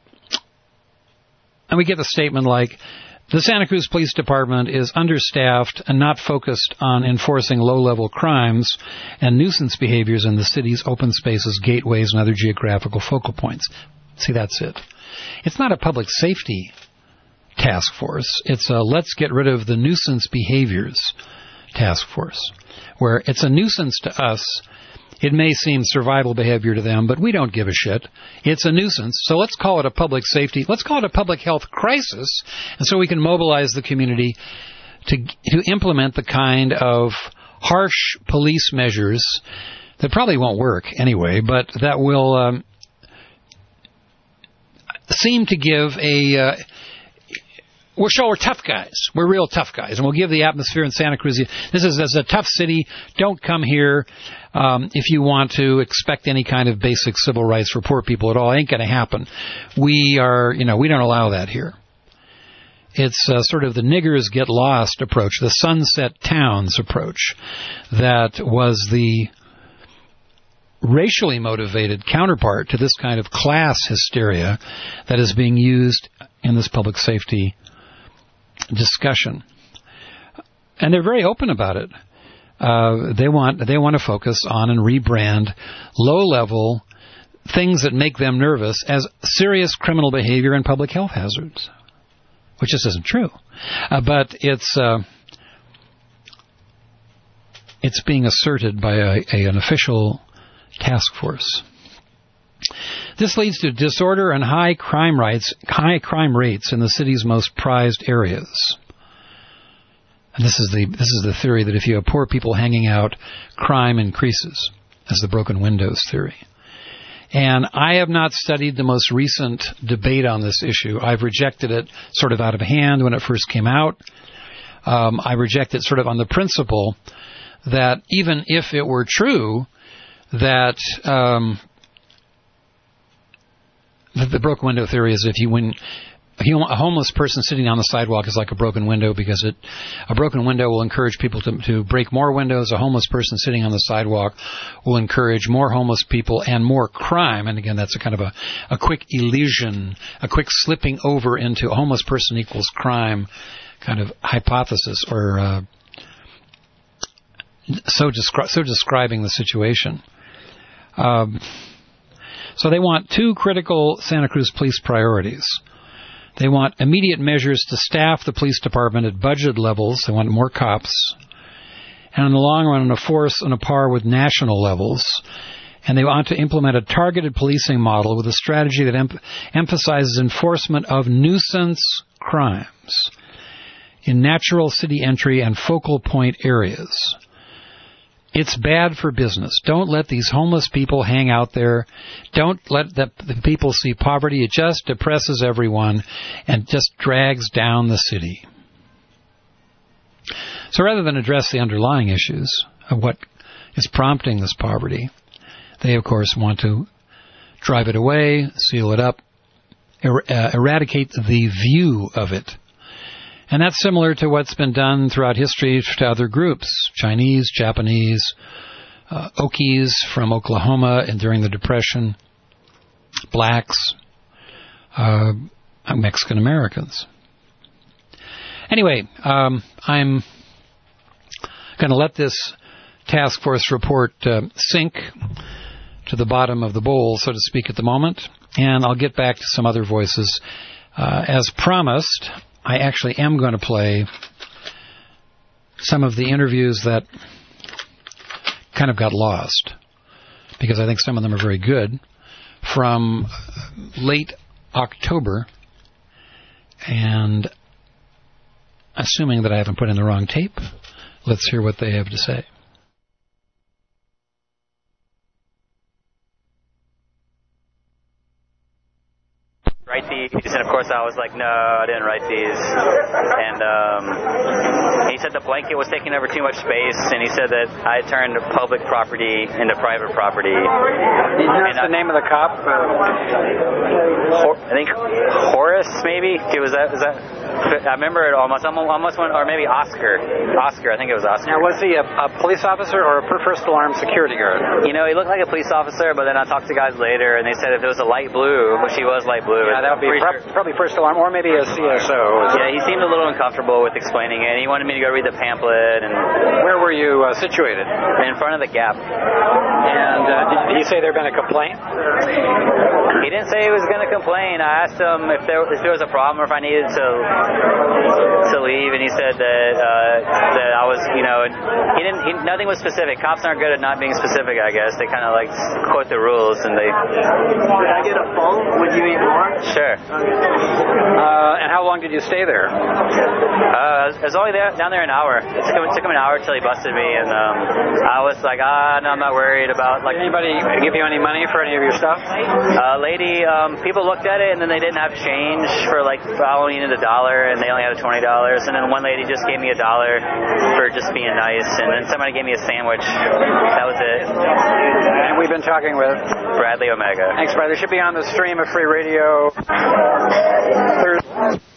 we get a statement like, the Santa Cruz Police Department is understaffed and not focused on enforcing low-level crimes and nuisance behaviors in the city's open spaces, gateways, and other geographical focal points. See, that's it. It's not a public safety task force. It's a let's get rid of the nuisance behaviors task force, where it's a nuisance to us. It may seem survival behavior to them, but we don't give a shit. It's a nuisance. So let's call it a public safety. Let's call it a public health crisis. And so we can mobilize the community to implement the kind of harsh police measures that probably won't work anyway, but that will seem to give we're tough guys. We're real tough guys. And we'll give the atmosphere in Santa Cruz. This is a tough city. Don't come here if you want to expect any kind of basic civil rights for poor people at all. It ain't going to happen. We don't allow that here. It's sort of the niggers get lost approach, the sunset towns approach that was the racially motivated counterpart to this kind of class hysteria that is being used in this public safety discussion. And they're very open about it. They want to focus on and rebrand low-level things that make them nervous as serious criminal behavior and public health hazards, which just isn't true. But it's being asserted by an official task force. This leads to disorder and high crime rates in the city's most prized areas. And this is the theory that if you have poor people hanging out, crime increases, as the broken windows theory. And I have not studied the most recent debate on this issue. I've rejected it sort of out of hand when it first came out. I reject it sort of on the principle that even if it were true that the broken window theory is a homeless person sitting on the sidewalk is like a broken window because a broken window will encourage people to break more windows. A homeless person sitting on the sidewalk will encourage more homeless people and more crime. And again, that's a kind of a quick elision, a quick slipping over into a homeless person equals crime kind of hypothesis or so describing the situation. So they want two critical Santa Cruz police priorities. They want immediate measures to staff the police department at budget levels. They want more cops. And in the long run, a force on a par with national levels. And they want to implement a targeted policing model with a strategy that emphasizes enforcement of nuisance crimes in natural city entry and focal point areas. It's bad for business. Don't let these homeless people hang out there. Don't let the people see poverty. It just depresses everyone and just drags down the city. So rather than address the underlying issues of what is prompting this poverty, they, of course, want to drive it away, seal it up, eradicate the view of it. And that's similar to what's been done throughout history to other groups, Chinese, Japanese, Okies from Oklahoma and during the Depression, blacks, Mexican Americans. Anyway, I'm going to let this task force report sink to the bottom of the bowl, so to speak, at the moment, and I'll get back to some other voices. As promised, I actually am going to play some of the interviews that kind of got lost, because I think some of them are very good, from late October, and assuming that I haven't put in the wrong tape, let's hear what they have to say. Write these, and of course I was like, no, I didn't write these. And he said the blanket was taking over too much space, and he said that I turned public property into private property. What's the name of the cop? I think Horace, maybe. Was that? I remember it almost went, or maybe Oscar. I think it was Oscar. Now, was he a police officer or a first alarm security guard? You know, he looked like a police officer, but then I talked to guys later, and they said if it was a light blue, which he was light blue. Yeah, that would be probably first alarm, or maybe a CSO. Yeah, he seemed a little uncomfortable with explaining it. He wanted me to go read the pamphlet. And where were you situated? In front of the Gap. And did he say there had been a complaint? He didn't say he was going to complain. I asked him if there was a problem or if I needed to leave, and he said that I was was, nothing was specific. Cops aren't good at not being specific, I guess. They kind of like quote the rules, and they... Could I get a phone? Would you eat more? Sure. And how long did you stay there? I was only down there an hour. It took him an hour till he busted me, and I was like, no, I'm not worried about... Did anybody give you any money for any of your stuff? Lady, people looked at it, and then they didn't have change for like, I only needed $1, and they only had $20, and then one lady just gave me $1 for just being nice, and then somebody gave me a sandwich. That was it. And we've been talking with Bradley Omega. Thanks, Bradley. Should be on the stream of Free Radio Thursday.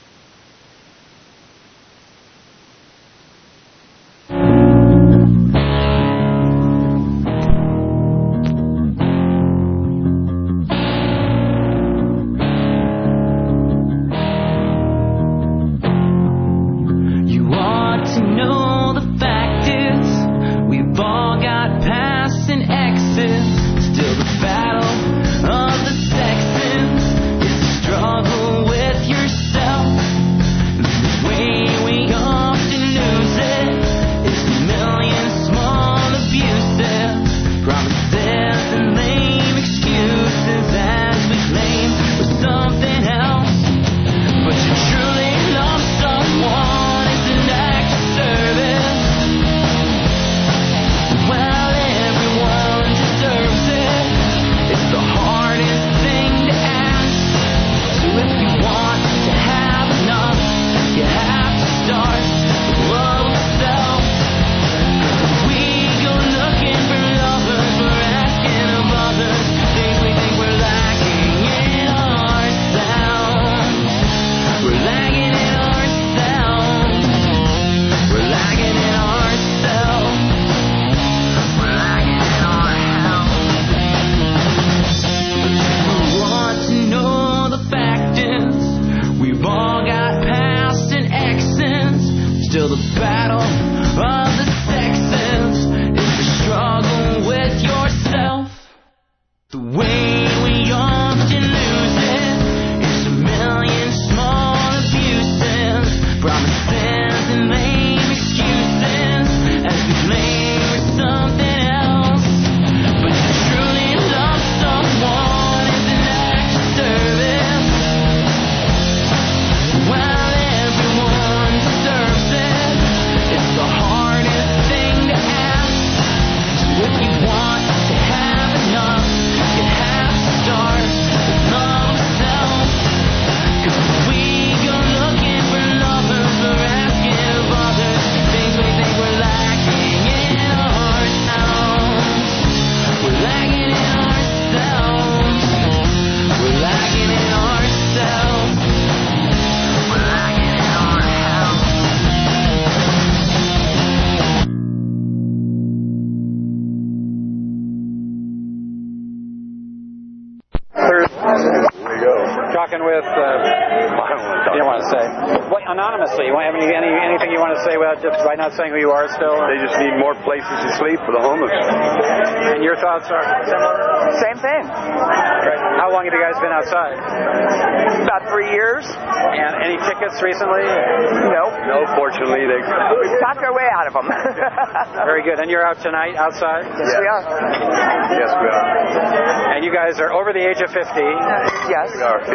With, you don't want to say. Well, anonymously, you have anything you want to say by not saying who you are still? They just need more places to sleep for the homeless. And your thoughts are? Same thing. Right. How long have you guys been outside? About 3 years. And any tickets recently? Nope. No, fortunately. They talked our way out of them. Very good. And you're out tonight outside? Yes, we are. Yes, we are. And you guys are over the age of 50? Yes. We are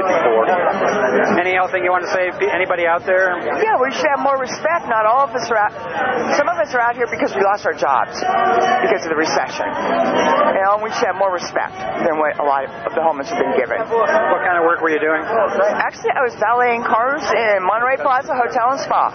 54. Anything you want to say? Anybody out there? Yeah, we should have more respect. Not all of us are out. Some of us are out here because we lost our jobs because of the recession. And we should have more respect than what a lot of the homeless have been given. What kind of work were you doing? Actually, I was valeting cars in Monterey Plaza Hotel and Spa.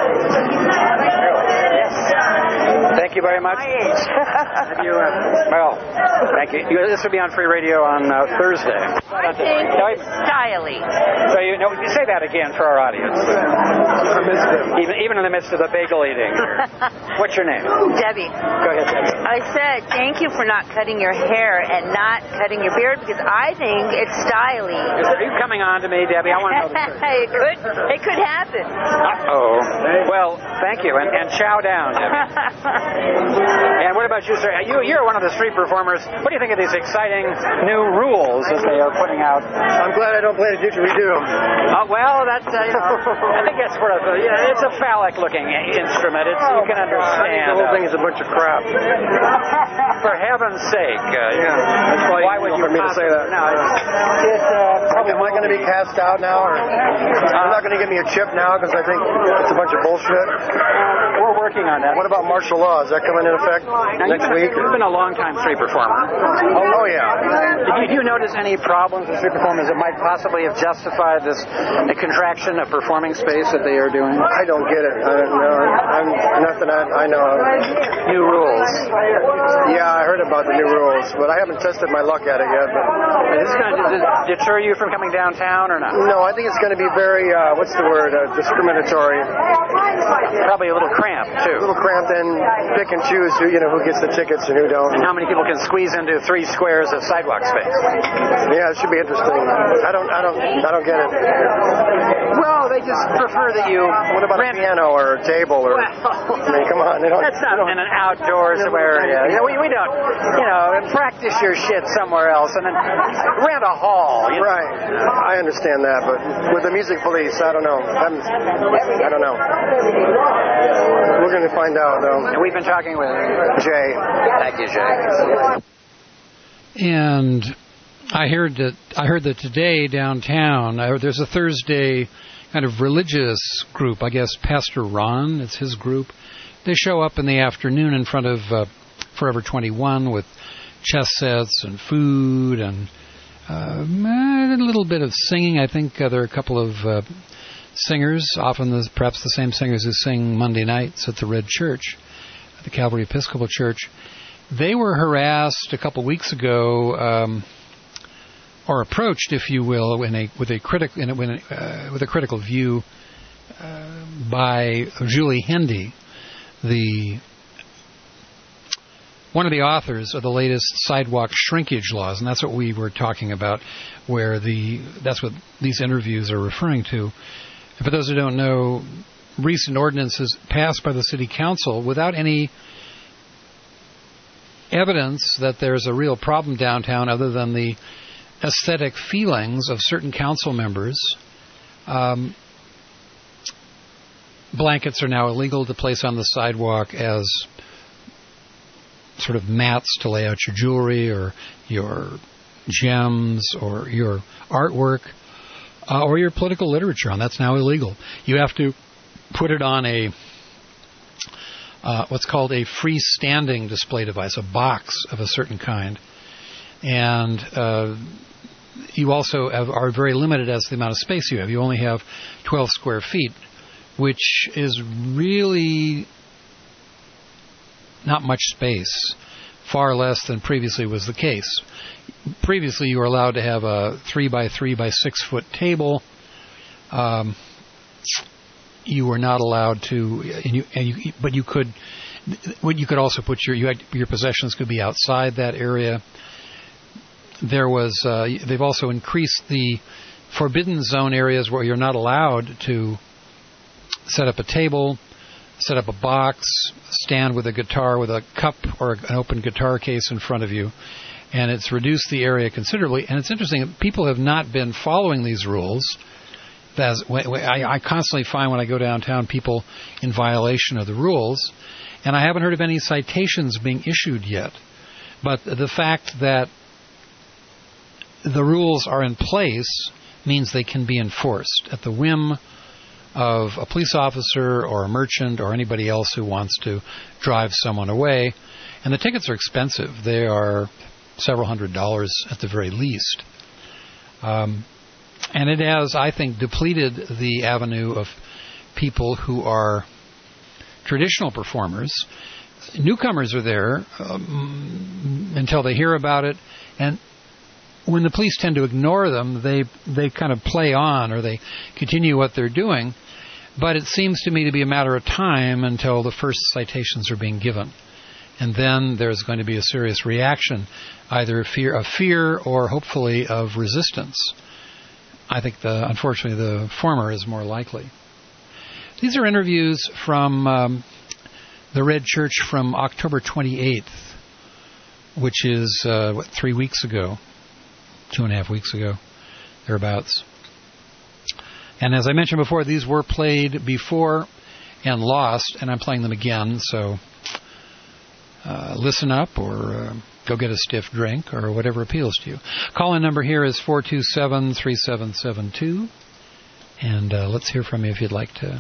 Yes. Thank you very much. My age. Well, thank you. This will be on Free Radio on Thursday. I think stylish. So you say that again for our audience. Even in the midst of the bagel eating. What's your name? Debbie. Go ahead, Debbie. I said thank you for not cutting your hair and not cutting your beard because I think it's stylish. Are you coming on to me, Debbie? I want to know the truth. It could happen. Uh-oh. Well, thank you, and chow down, Debbie. And what about you, sir? You're one of the street performers. What do you think of these exciting new rules that they are putting out? I'm glad I don't play the didgeridoo. Well, that's, I think that's sort of, it's a phallic-looking instrument. You can understand. The whole thing is a bunch of crap. For heaven's sake. That's why would you for me to say that? No, am I going to be cast out now? Or I'm not going to give me a chip now because I think it's a bunch of bullshit. We're working on that. What about martial law? Is that coming into effect next week? You've been a long-time street performer. Oh, yeah. Did you notice any problems with street performers that might possibly have justified this contraction of performing space that they are doing? I don't get it. I don't know. Nothing I know of. New rules. Yeah, I heard about the new rules, but I haven't tested my luck at it yet. But is this going to deter you from coming downtown or not? No, I think it's going to be very, what's the word, discriminatory. Probably a little cramped, too. A little cramped, and pick and choose who gets the tickets and who don't. And how many people can squeeze into 3 squares of sidewalk space? Yeah, it should be interesting. I don't get it. Well, they just prefer that you. What about a piano or a table? Or, I mean, come on. That's not in an outdoors area. We don't, practice your shit somewhere else and then rent a hall. Right. I understand that, but with the music police, I don't know. I don't know. We're going to find out, though. And we've been talking with Jay. Thank you, Jay. And I heard that today downtown, there's a Thursday kind of religious group. I guess Pastor Ron, it's his group. They show up in the afternoon in front of Forever 21 with chess sets and food and a little bit of singing. I think there are a couple of singers, often perhaps the same singers who sing Monday nights at the Red Church, at the Calvary Episcopal Church. They were harassed a couple weeks ago, or approached, if you will, with a critical view by Julie Hendy, one of the authors of the latest sidewalk shrinkage laws, and that's what we were talking about, that's what these interviews are referring to. And for those who don't know, recent ordinances passed by the City Council without any evidence that there's a real problem downtown other than the aesthetic feelings of certain council members. Blankets are now illegal to place on the sidewalk as sort of mats to lay out your jewelry or your gems or your artwork or your political literature on. That's now illegal. You have to put it on a what's called a freestanding display device, a box of a certain kind. And you also are very limited as to the amount of space you have. You only have 12 square feet, which is really not much space, far less than previously was the case. Previously, you were allowed to have a 3 by 3 by 6 foot table. You were not allowed to, but you could also put your possessions could be outside that area. There was they've also increased the forbidden zone areas where you're not allowed to set up a table, set up a box, stand with a guitar with a cup or an open guitar case in front of you. And it's reduced the area considerably. And it's interesting, people have not been following these rules. I constantly find when I go downtown people in violation of the rules, and I haven't heard of any citations being issued yet. But the fact that the rules are in place means they can be enforced at the whim of a police officer or a merchant or anybody else who wants to drive someone away. And the tickets are expensive. They are several $100s at the very least. And it has, I think, depleted the avenue of people who are traditional performers. Newcomers are there until they hear about it, and when the police tend to ignore them, they kind of play on or they continue what they're doing. But it seems to me to be a matter of time until the first citations are being given. And then there's going to be a serious reaction, either of fear or hopefully of resistance. I think, unfortunately, the former is more likely. These are interviews from the Red Church from October 28th, which is, 3 weeks ago, 2.5 weeks ago, thereabouts. And as I mentioned before, these were played before and lost, and I'm playing them again, so listen up or go get a stiff drink or whatever appeals to you. Call-in number here is 427-3772, and let's hear from you if you'd like to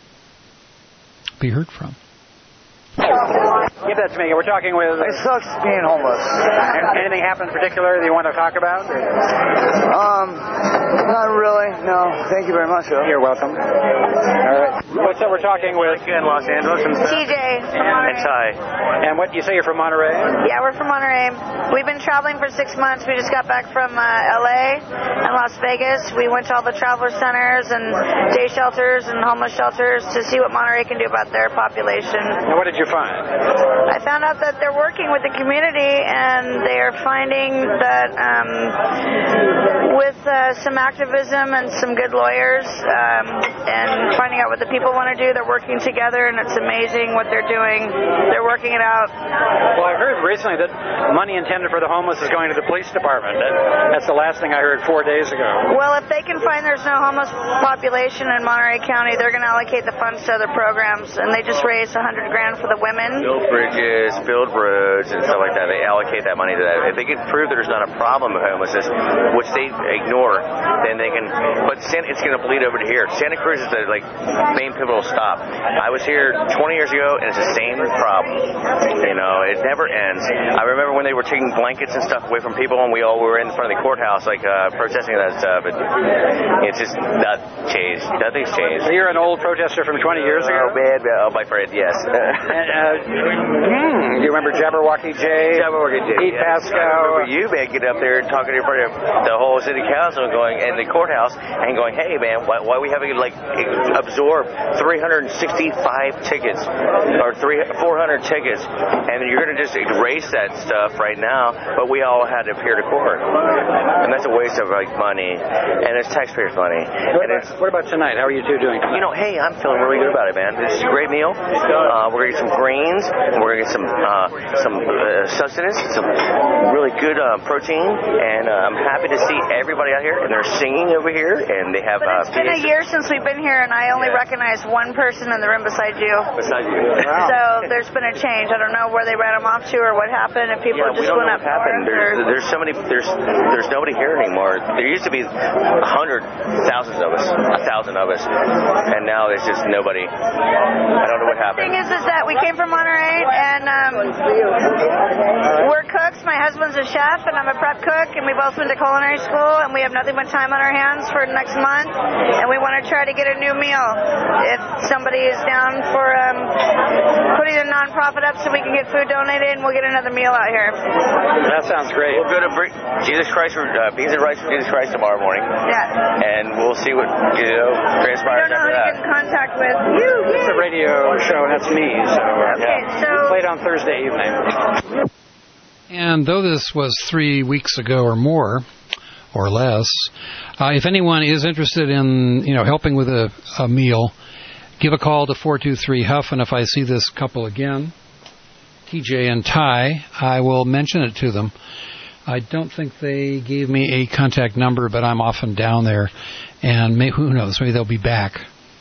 be heard from. Give that to me. We're talking with... It sucks being homeless. Anything happened in particular that you want to talk about? Not really, no. Thank you very much, though. You're welcome. All right. What's up? We're talking with... In Los Angeles. TJ from Monterey. It's Ty. And what you say you're from Monterey? Yeah, we're from Monterey. We've been traveling for 6 months. We just got back from L.A. and Las Vegas. We went to all the traveler centers and day shelters and homeless shelters to see what Monterey can do about their population. And what did you find? I found out that they're working with the community and they are finding that with some activism and some good lawyers and finding out what the people want to do, they're working together, and it's amazing what they're doing. They're working it out. Well, I heard recently that money intended for the homeless is going to the police department. That's the last thing I heard 4 days ago. Well, if they can find there's no homeless population in Monterey County, they're going to allocate the funds to other programs, and they just raised $100,000 for the women. Build bridges, build roads, and stuff like that. They allocate that money to that. If they can prove there's not a problem with homelessness, which they ignore, then they can. But it's going to bleed over to here. Santa Cruz is the main pivotal stop. I was here 20 years ago, and it's the same problem. You know, it never ends. I remember when they were taking blankets and stuff away from people, and we all were in front of the courthouse, protesting that stuff. It's just not changed. Nothing's changed. So you're an old protester from 20 years ago? Oh, man. Oh, my friend, yes. Do you remember Jabberwocky J? Jabberwocky J. Pete Pascoe. I remember you, man, getting up there and talking in front of the whole city council and the courthouse and going, hey, man, why are we having to, absorb 365 tickets or 400 tickets, and you're going to just erase that stuff right now, but we all had to appear to court. And that's a waste of, money, and it's taxpayers' money. What about tonight? How are you two doing tonight? You know, hey, I'm feeling really good about it, man. This is a great meal. We're going to get some greens, and we're going to get some sustenance, some really good protein, and I'm happy to see everybody out here, and they're singing over here, and they have... But it's been a year since we've been here, and I only recognize one person in the room beside you. Beside you. Wow. So there's been a change. I don't know where they ran them off to or what happened, if people just went up north. There's so many... There's nobody here anymore. There used to be 100,000 of us, 1,000 of us, and now there's just nobody. I don't know what happened. The thing is that we came from Monterey, and we're cooks. My husband's a chef, and I'm a prep cook, and we both went to culinary school, and we have nothing but time on our hands for next month, and we want to try to get a new meal. If somebody is down for putting a nonprofit up so we can get food donated, and we'll get another meal out here. That sounds great. We'll go to Jesus Christ for Beans and Rice for Jesus Christ tomorrow morning. Yeah. And we'll see what transpires after that. Get in contact with you. It's a radio show, and that's me. So, so played on Thursday evening. And though this was 3 weeks ago or more, or less, if anyone is interested in helping with a meal, give a call to 423-HUFF, and if I see this couple again, TJ and Ty, I will mention it to them. I don't think they gave me a contact number, but I'm often down there, and who knows, maybe they'll be back.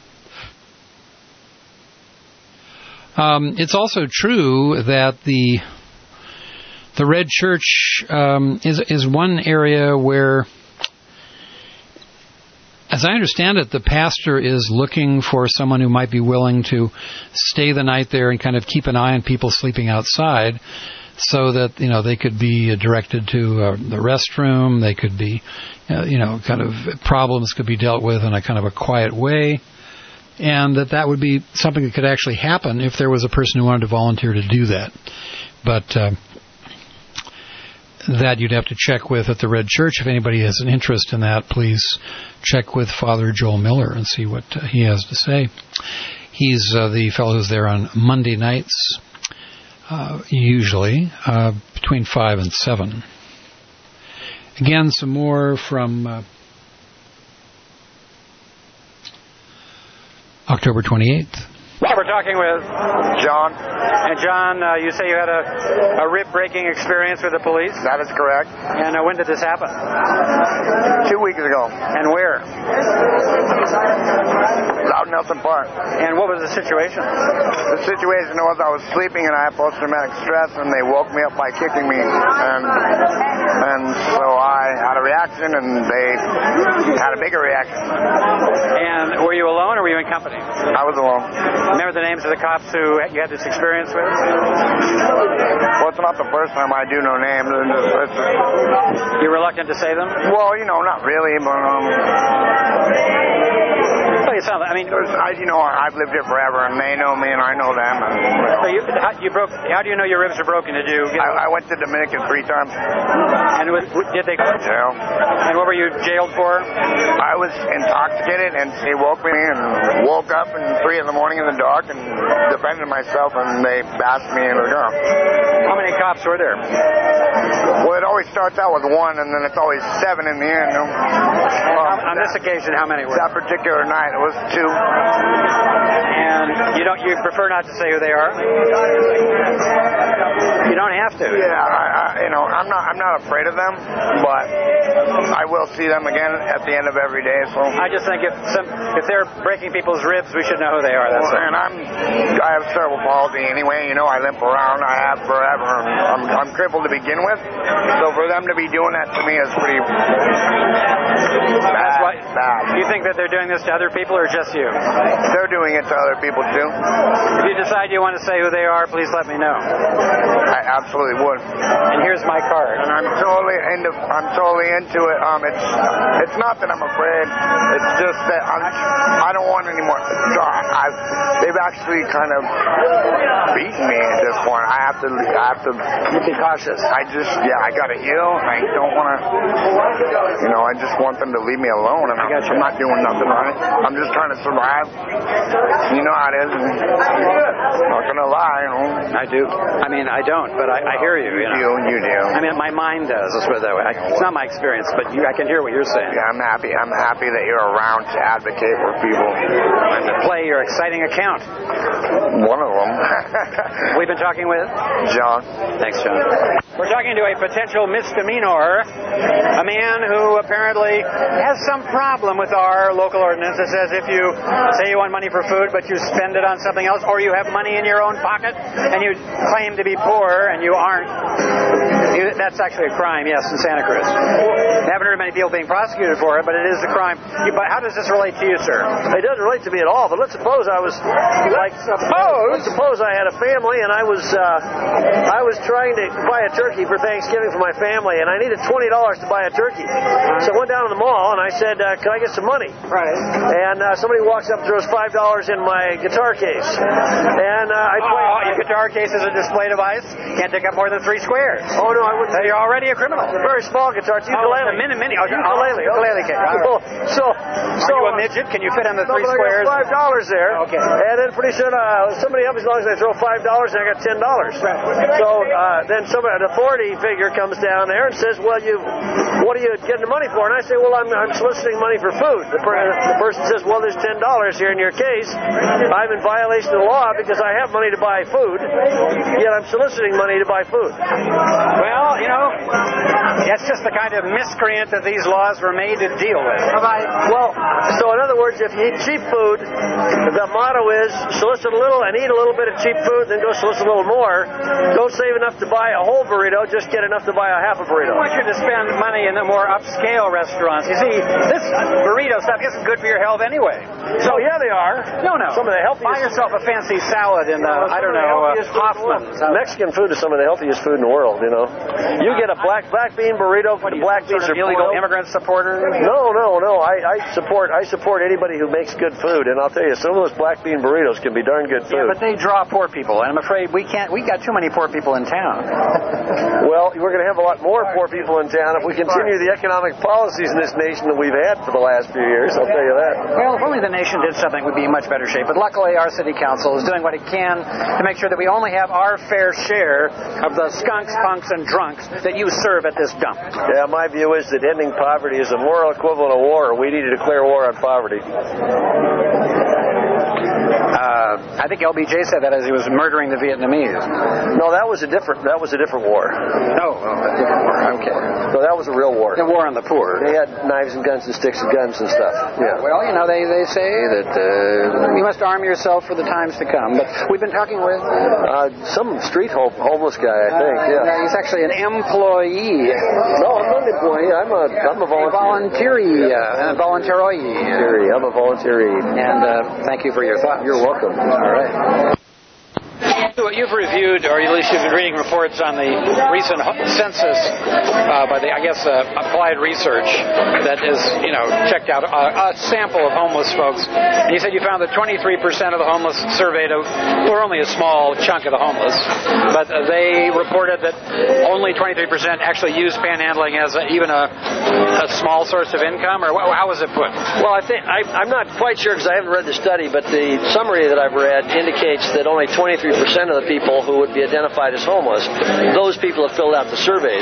It's also true that the Red Church is one area where, as I understand it, the pastor is looking for someone who might be willing to stay the night there and kind of keep an eye on people sleeping outside, so that they could be directed to the restroom. They could be, kind of problems could be dealt with in a kind of a quiet way, and that would be something that could actually happen if there was a person who wanted to volunteer to do that. But that you'd have to check with at the Red Church. If anybody has an interest in that, please check with Father Joel Miller and see what he has to say. He's the fellow who's there on Monday nights, usually between 5 and 7. Again, some more from October 28th. We're talking with? John. And John, you say you had a rib-breaking experience with the police? That is correct. And when did this happen? 2 weeks ago. And where? Out Nelson Park. And what was the situation? The situation was I was sleeping and I had post-traumatic stress, and they woke me up by kicking me, and so I had a reaction, and they had a bigger reaction. And were you alone or were you in company? I was alone. Remember the names of the cops who you had this experience with? Well, it's not the first time I do know names. You're reluctant to say them? Well, not really, but you sound like, I've lived here forever, and they know me, and I know them. So how do you know your ribs are broken? Did you? I went to Dominican 3 times. And did they? Jail. And what were you jailed for? I was intoxicated, and they woke me and woke up at 3 in the morning in the dark and defended myself, and they bashed me in the car. How many cops were there? Well, it always starts out with 1, and then it's always 7 in the end. On this occasion, how many were? That particular night, it was 2. And you prefer not to say who they are? You don't have to. Yeah, I'm not afraid of them, but I will see them again at the end of every day. So I just think if they're breaking people's ribs, we should know who they are. That's all. And I have cerebral palsy anyway. I limp around. I have forever. I'm crippled to begin with. So for them to be doing that to me is pretty bad. Do you think that they're doing this to other people or just you? They're doing it to other people too. If you decide you want to say who they are, please let me know. I absolutely would. And here's my card. And I'm totally into it. It's not that I'm afraid. It's just that I don't want any more. They've actually kind of beaten me at this point. I have to be cautious. I gotta heal. I don't want to. I just want them to leave me alone. And I'm not doing nothing right. I'm just trying to survive. You know how it is. I'm not gonna lie. I do. I don't, but I hear you. You do. My mind does. Let's put it that way. It's not my experience, but I can hear what you're saying. Yeah, I'm happy. I'm happy that you're around to advocate for people and to play your exciting account. One of them. We've been talking with John. Thanks, John. We're talking to a potential misdemeanor, a man who apparently has some problem with our local ordinance that says if you say you want money for food, but you spend it on something else, or you have money in your own pocket and you claim to be poor and you aren't, that's actually a crime, yes, in Santa Cruz. I haven't heard many people being prosecuted for it, but it is a crime. But how does this relate to you, sir? It doesn't relate to me at all, but let's suppose I was suppose I had a family and I was trying to buy a turkey for Thanksgiving for my family, and I needed $20 to buy a turkey. So I went down to the mall and I said, can I get some money? Right. And somebody walks up and throws $5 in my guitar case. And I play. Your guitar case is a display device. Can't take up more than 3 squares. Oh, no, I wouldn't. So you're already a criminal. It's a very small guitar. It's ukulele. Mini. Ukulele case. So are you a midget? Can you fit on the 3 squares? I got $5 there. Okay. And then pretty soon somebody helped me as long as they throw $5 and I got $10. Right. So then an authority figure comes down there and says, well, what are you getting the money for? And I say, well, I'm soliciting money for food. The person says, well, there's $10 here in your case. I'm in violation of the law because I have money to buy food, yet I'm soliciting money to buy food. Well, it's just the kind of miscreant that these laws were made to deal with. Well, so in other words, if you eat cheap food, the motto is solicit a little and eat a little bit of cheap food, then go solicit a little more. Don't save enough to buy a whole burrito, just get enough to buy a half a burrito. I want you to spend money in the more upscale restaurants. You see, this burrito stuff isn't good for your health anyway. So yeah, they are. No. Some of the healthiest. Buy yourself a fancy salad in Hoffman's. Mexican food is some of the healthiest food in the world. You get a black bean burrito. The black beans are illegal immigrant supporter. No. I support anybody who makes good food, and I'll tell you, some of those black bean burritos can be darn good food. Yeah, but they draw poor people, and I'm afraid we got too many poor people in town. Well, we're going to have a lot more poor people in town if we continue the economic policies in this nation that we've had for the last few years. I'll tell you that. Well, if only the nation did something, we'd be in much better shape. But luckily, our city council is doing what it can to make sure that we only have our fair share of the skunks, punks, and drunks that you serve at this dump. Yeah, my view is that ending poverty is a moral equivalent of war. We need to declare war on poverty. I think LBJ said that as he was murdering the Vietnamese. No, that was a different war. Oh, a different war. Okay. No, that was a real war. The war on the poor. They had knives and guns and sticks and guns and stuff. Yeah. Well, they say that you must arm yourself for the times to come. But we've been talking with some street homeless guy, I think. Yeah. He's actually an employee. No, I'm not an employee. I'm a volunteer. I'm a volunteer. And thank you for your thoughts. You're welcome. All right. You've reviewed, or at least you've been reading reports on the recent census by the, Applied Research that is, checked out a sample of homeless folks. And you said you found that 23% of the homeless surveyed were only a small chunk of the homeless, but they reported that only 23% actually used panhandling as even a small source of income, or how was it put? Well, I'm not quite sure because I haven't read the study, but the summary that I've read indicates that only 23% of the people who would be identified as homeless, those people have filled out the surveys,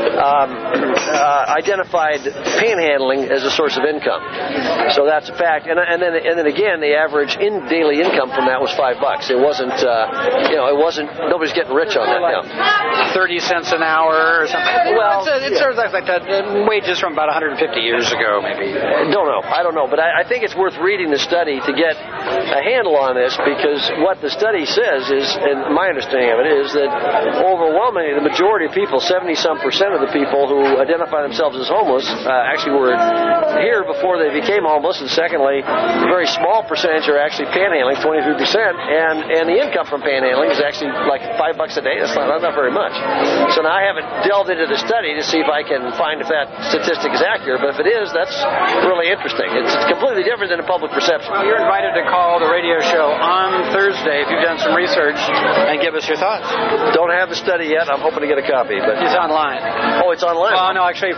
identified panhandling as a source of income. So that's a fact. And then again, the average daily income from that was $5. It wasn't, nobody's getting rich on that now. 30 cents an hour or something. Well, it's sort of like that. Wages from about 150 years ago, maybe. I don't know. But I think it's worth reading the study to get a handle on this, because what the study says is, and my understanding of it is, that overwhelmingly the majority of people, 70-some% of the people who identify themselves as homeless actually were here before they became homeless, and secondly, a very small percentage are actually panhandling, 23%, and the income from panhandling is actually like $5 a day. That's not very much. So now I haven't delved into the study to see if I can find if that statistic is accurate, but if it is, that's really interesting. It's completely different than a public perception. Well, you're invited to call the radio show on Thursday if you've done some research and give us your thoughts. Don't have the study yet. I'm hoping to get a copy, but it's online. Oh, it's online? Well, no, actually,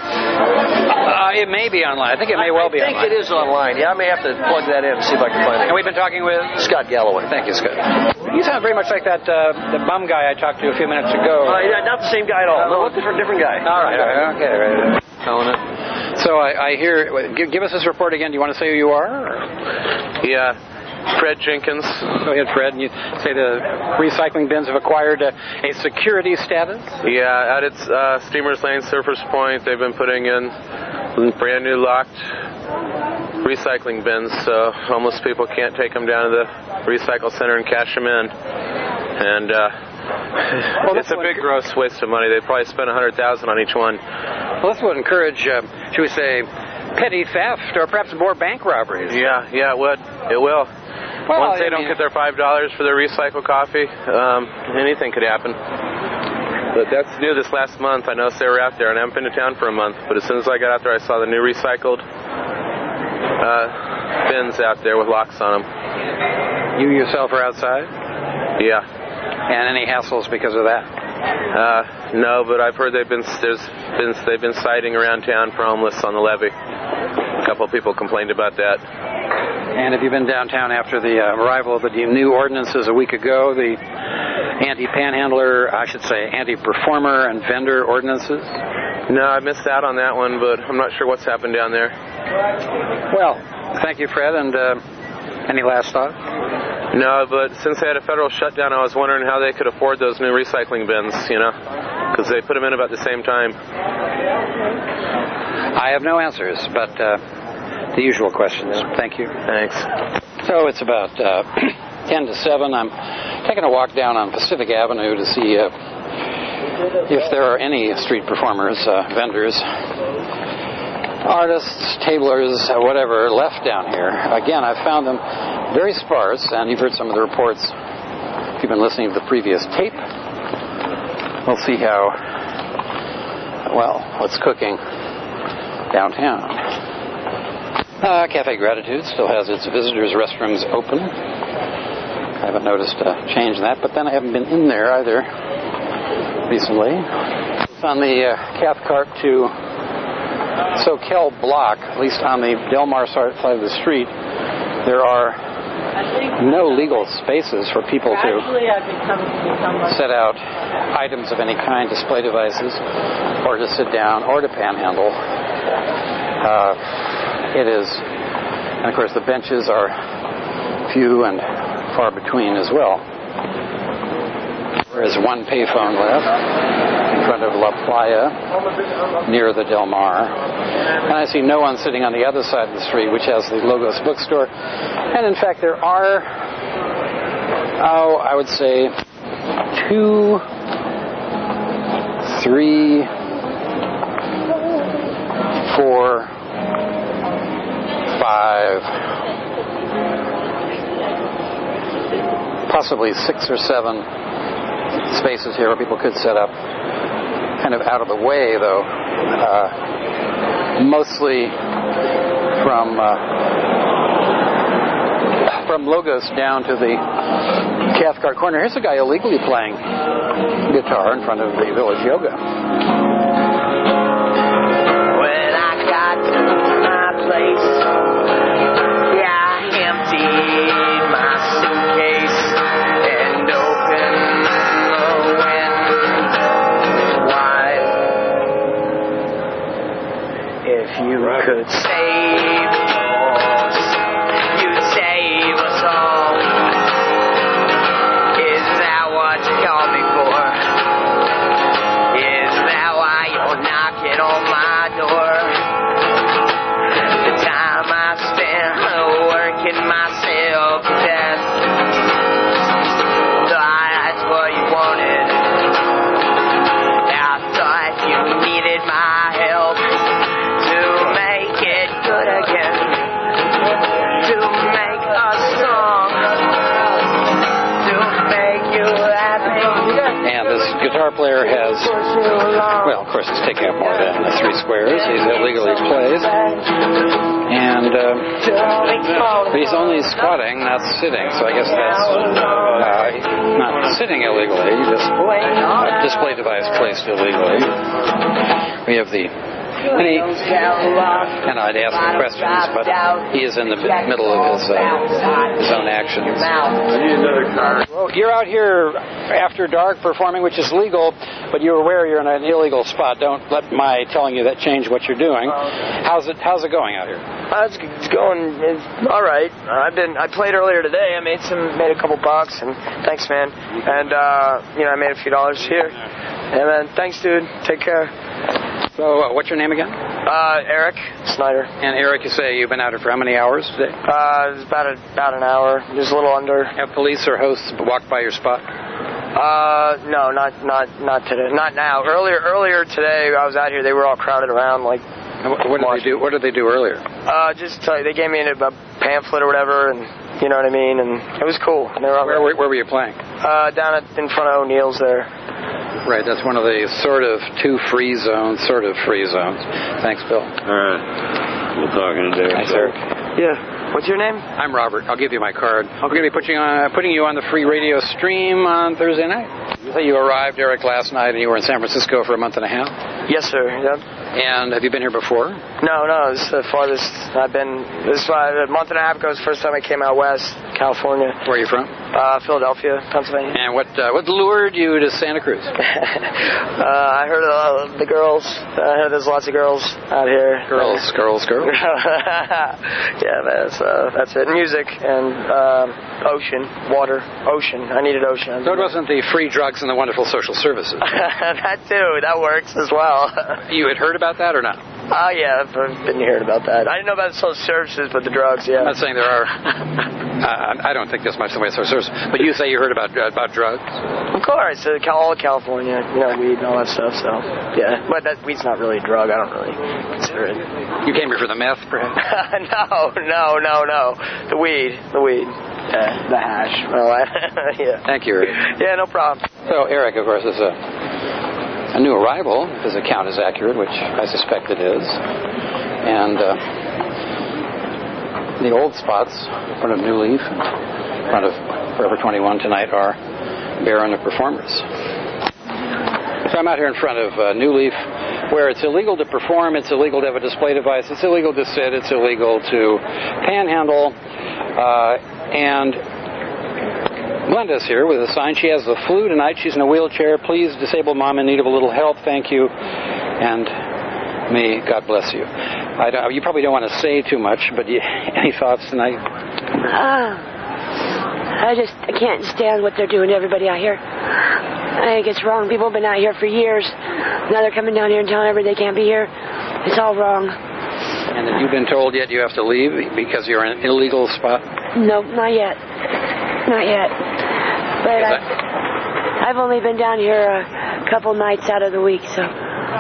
it may be online. I think it may well be online. I think it is online. Yeah, I may have to plug that in and see if I can find it. And we've been talking with Scott Galloway. Thank you, Scott. You sound very much like that the bum guy I talked to a few minutes ago. Not the same guy at all. No, different guy. All right. Okay. Right. So I hear. Give us this report again. Do you want to say who you are? Yeah. Fred Jenkins. Go ahead, Fred. And you say the recycling bins have acquired a security status? Yeah, at its Steamers Lane, Surfers Point, they've been putting in brand new locked recycling bins, so homeless people can't take them down to the recycle center and cash them in. And it's a big gross waste of money. They probably spend $100,000 on each one. Well, this would encourage, should we say, petty theft or perhaps more bank robberies. Yeah, it would. It will. Well, once they don't get their $5 for their recycled coffee, anything could happen. But that's new this last month. I noticed they were out there, and I haven't been to town for a month. But as soon as I got out there, I saw the new recycled bins out there with locks on them. You yourself are outside? Yeah. And any hassles because of that? No, but I've heard they've been citing around town for homeless on the levee. A couple of people complained about that. And have you been downtown after the arrival of the new ordinances a week ago, the anti-performer and vendor ordinances? No, I missed out on that one, but I'm not sure what's happened down there. Well, thank you, Fred, and any last thoughts? No, but since they had a federal shutdown, I was wondering how they could afford those new recycling bins, because they put them in about the same time. I have no answers, but the usual questions. Thank you. Thanks. So it's about 10 to 7. I'm taking a walk down on Pacific Avenue to see if there are any street performers, vendors, artists, tablers, whatever, left down here. Again, I've found them very sparse, and you've heard some of the reports if you've been listening to the previous tape. We'll see what's cooking downtown. Cafe Gratitude still has its visitors' restrooms open. I haven't noticed a change in that, but then I haven't been in there either recently. It's on the Cathcart to Soquel block, at least on the Del Mar side of the street, there are no legal spaces for people to set out items of any kind, display devices, or to sit down, or to panhandle. And of course the benches are few and far between as well. There is one payphone left in front of La Playa near the Del Mar. And I see no one sitting on the other side of the street, which has the Logos bookstore. And in fact, there are, I would say 2, 3, 4, 5, possibly 6 or 7 spaces here where people could set up, kind of out of the way though, mostly from Logos down to the Cathcart corner. Here's a guy illegally playing guitar in front of the Village Yoga. When I got to my place, yeah, I emptied my suitcase and opened the window wide. If you could save us, you'd save us all. Is that what you called me for? Is that why you're knocking on my door? The time I spent working myself to death, thought that's what you wanted. I thought you needed my help to make it good again, to make a song, to make you happy. And this guitar player has, well, of course, it's taking up more than 3 squares. He's illegally plays. And but he's only squatting, not sitting. So I guess that's not sitting illegally. Just a display device placed illegally. We have the... And I'd ask him questions, but he is in the middle of his own actions. Well, you're out here after dark performing, which is legal, but you're aware you're in an illegal spot. Don't let my telling you that change what you're doing. How's it going out here? It's going all right. I played earlier today. I made a couple bucks, and thanks, man. And I made a few dollars here. And man, thanks, dude. Take care. So, what's your name again? Eric Snyder. And Eric, you say you've been out here for how many hours today? It's about an hour, just a little under. Have police or hosts walked by your spot? No, not today, not now. Earlier today, I was out here. They were all crowded around, like. What did they do? What did they do earlier? They gave me a pamphlet or whatever, and you know what I mean, and it was cool. And they were where were you playing? Down in front of O'Neill's there. Right, that's one of the sort of free zones. Thanks, Bill. All right. We'll talk in a day. Thanks, Eric. Yeah. What's your name? I'm Robert. I'll give you my card. I'm going to be putting you on the free radio stream on Thursday night. You arrived, Eric, last night, and you were in San Francisco for a month and a half? Yes, sir. Yep. And have you been here before? No. This is the farthest I've been. This is a month and a half ago. It was the first time I came out west, California. Where are you from? Philadelphia, Pennsylvania. And what lured you to Santa Cruz? I heard of the girls. I heard there's lots of girls out here. Girls. Yeah, man. So that's it. Music and ocean. I needed ocean. So it wasn't the free drugs and the wonderful social services? That too. That works as well. You had heard about that or not? Oh, yeah, I've been hearing about that. I didn't know about the social services, but the drugs, yeah. I'm not saying there are. I don't think there's much in the way of social services. But you say you heard about drugs? Of course. All of California, weed and all that stuff, so, yeah. But that weed's not really a drug. I don't really consider it. You came here for the meth, perhaps? No. The weed. The hash. Well, yeah. Thank you, Eric. Yeah, no problem. So, Eric, of course, is a new arrival, if his account is accurate, which I suspect it is. And the old spots in front of New Leaf and in front of Forever 21 tonight are barren of performers. So I'm out here in front of New Leaf, where it's illegal to perform, it's illegal to have a display device, it's illegal to sit, it's illegal to panhandle, and Glenda's here with a sign. She has the flu tonight. She's in a wheelchair. Please, disabled mom in need of a little help. Thank you. And may God bless you. You probably don't want to say too much, but any thoughts tonight? I can't stand what they're doing to everybody out here. I think it's wrong. People have been out here for years. Now they're coming down here and telling everybody they can't be here. It's all wrong. And have you been told yet you have to leave because you're in an illegal spot? No, not yet. Not yet. But I've only been down here a couple nights out of the week, so...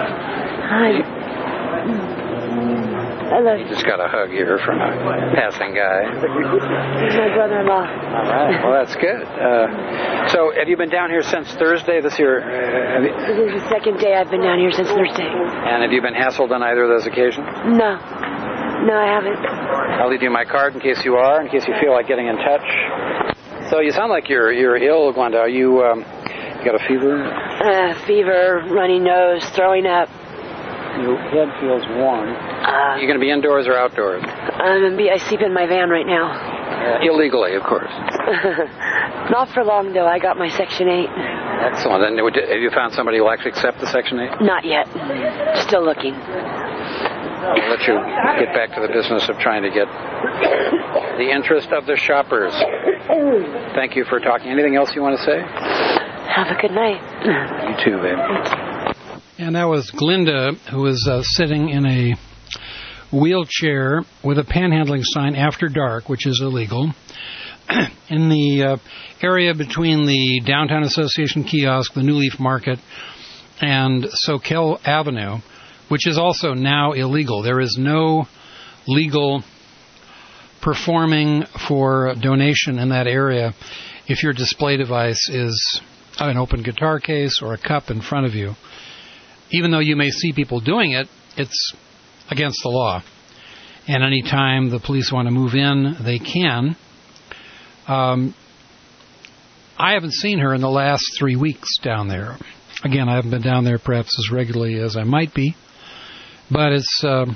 I love you. You just got a hug here from a passing guy. He's my brother-in-law. All right. Well, that's good. So, have you been down here since Thursday this year? This is the second day I've been down here since Thursday. And have you been hassled on either of those occasions? No. No, I haven't. I'll leave you my card in case you are, in case you feel like getting in touch. So, you sound like you're ill, Glenda. Are you, you got a fever? Fever, runny nose, throwing up. Your head feels warm. You're going to be indoors or outdoors? I sleep in my van right now. Illegally, of course. Not for long, though. I got my Section 8. Excellent. And have you found somebody who will actually accept the Section 8? Not yet. Still looking. I'll let you get back to the business of trying to get the interest of the shoppers. Thank you for talking. Anything else you want to say? Have a good night. You too, babe. And that was Glenda, who was sitting in a wheelchair with a panhandling sign after dark, which is illegal, in the area between the Downtown Association kiosk, the New Leaf Market, and Soquel Avenue, which is also now illegal. There is no legal performing for donation in that area if your display device is an open guitar case or a cup in front of you. Even though you may see people doing it, it's against the law. And any time the police want to move in, they can. I haven't seen her in the last 3 weeks down there. Again, I haven't been down there perhaps as regularly as I might be. But it's... don't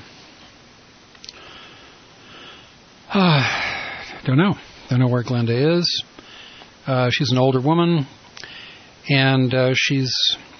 know. Don't know where Glenda is. She's an older woman. And she's...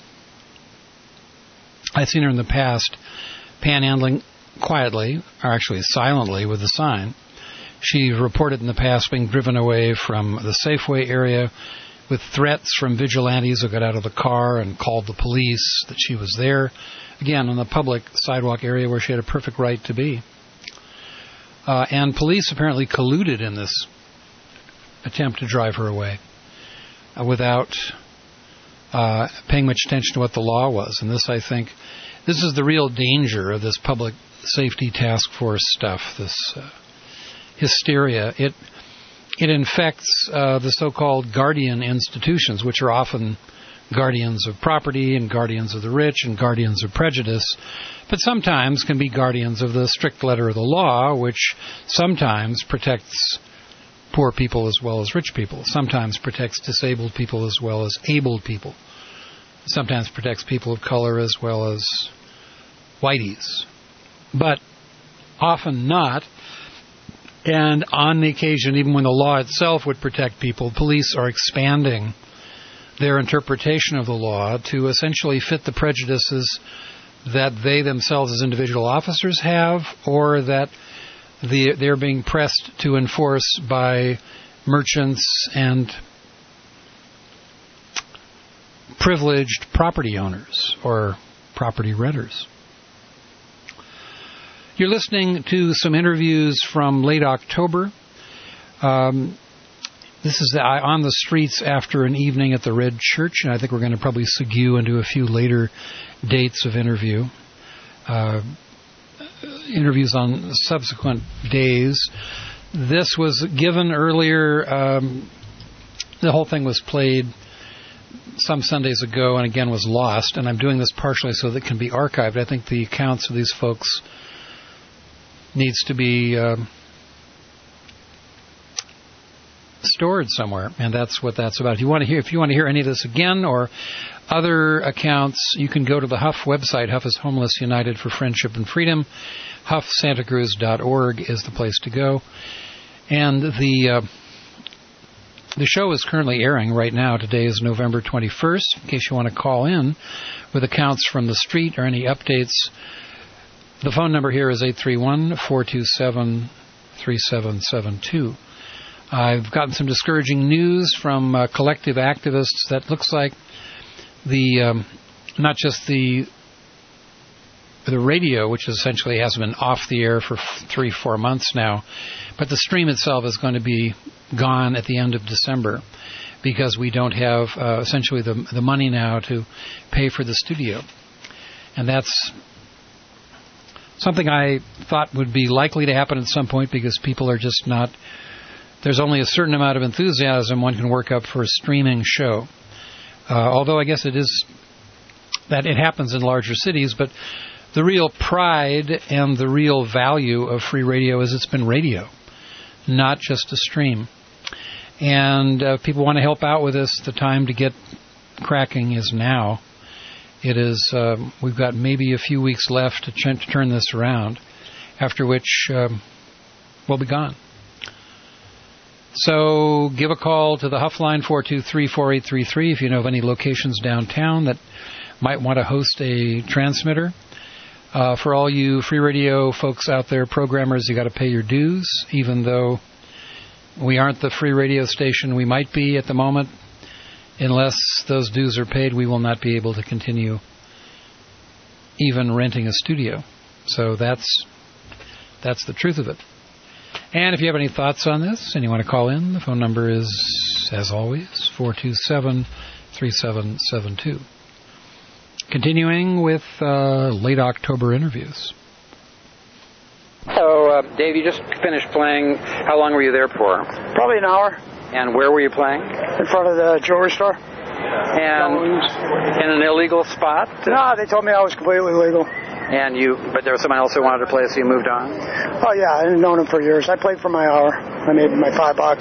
I've seen her in the past panhandling quietly, or actually silently, with a sign. She reported in the past being driven away from the Safeway area with threats from vigilantes who got out of the car and called the police that she was there, again, in the public sidewalk area where she had a perfect right to be. And police apparently colluded in this attempt to drive her away without... paying much attention to what the law was. And this, I think, this is the real danger of this public safety task force stuff, this hysteria. It infects the so-called guardian institutions, which are often guardians of property and guardians of the rich and guardians of prejudice, but sometimes can be guardians of the strict letter of the law, which sometimes protects poor people as well as rich people, sometimes protects disabled people as well as abled people, sometimes protects people of color as well as whiteys, but often not. And on the occasion, even when the law itself would protect people, police are expanding their interpretation of the law to essentially fit the prejudices that they themselves as individual officers have, or that they're being pressed to enforce by merchants and privileged property owners or property renters. You're listening to some interviews from late October. This is on the streets after an evening at the Red Church, and I think we're going to probably segue into a few later dates of interviews on subsequent days. This was given earlier. The whole thing was played some Sundays ago and again was lost, and I'm doing this partially so that it can be archived. I think the accounts of these folks needs to be stored somewhere, and that's what that's about. If you want to hear any of this again or other accounts, you can go to the Huff website. Huff is Homeless United for Friendship and Freedom. HuffSantaCruz.org is the place to go. And the show is currently airing right now. Today is November 21st. In case you want to call in with accounts from the street or any updates, the phone number here is 831-427-3772. I've gotten some discouraging news from collective activists that looks like the not just the radio, which essentially has been off the air for 3-4 months now, but the stream itself is going to be gone at the end of December because we don't have essentially the money now to pay for the studio. And that's something I thought would be likely to happen at some point because people are just not... There's only a certain amount of enthusiasm one can work up for a streaming show. Although I guess it is that it happens in larger cities, but the real pride and the real value of free radio is it's been radio, not just a stream. And if people want to help out with this, the time to get cracking is now. It is. We've got maybe a few weeks left to turn this around, after which we'll be gone. So give a call to the Huff line, 423-4833, if you know of any locations downtown that might want to host a transmitter. For all you free radio folks out there, programmers, you got to pay your dues, even though we aren't the free radio station we might be at the moment. Unless those dues are paid, we will not be able to continue even renting a studio. So that's the truth of it. And if you have any thoughts on this and you want to call in, the phone number is, as always, 427-3772. Continuing with late October interviews. So, Dave, you just finished playing. How long were you there for? Probably an hour. And where were you playing? In front of the jewelry store. And in an illegal spot? No, they told me I was completely legal. But there was someone else who wanted to play, so you moved on? Oh, yeah, I've known him for years. I played for my hour. I made my $5.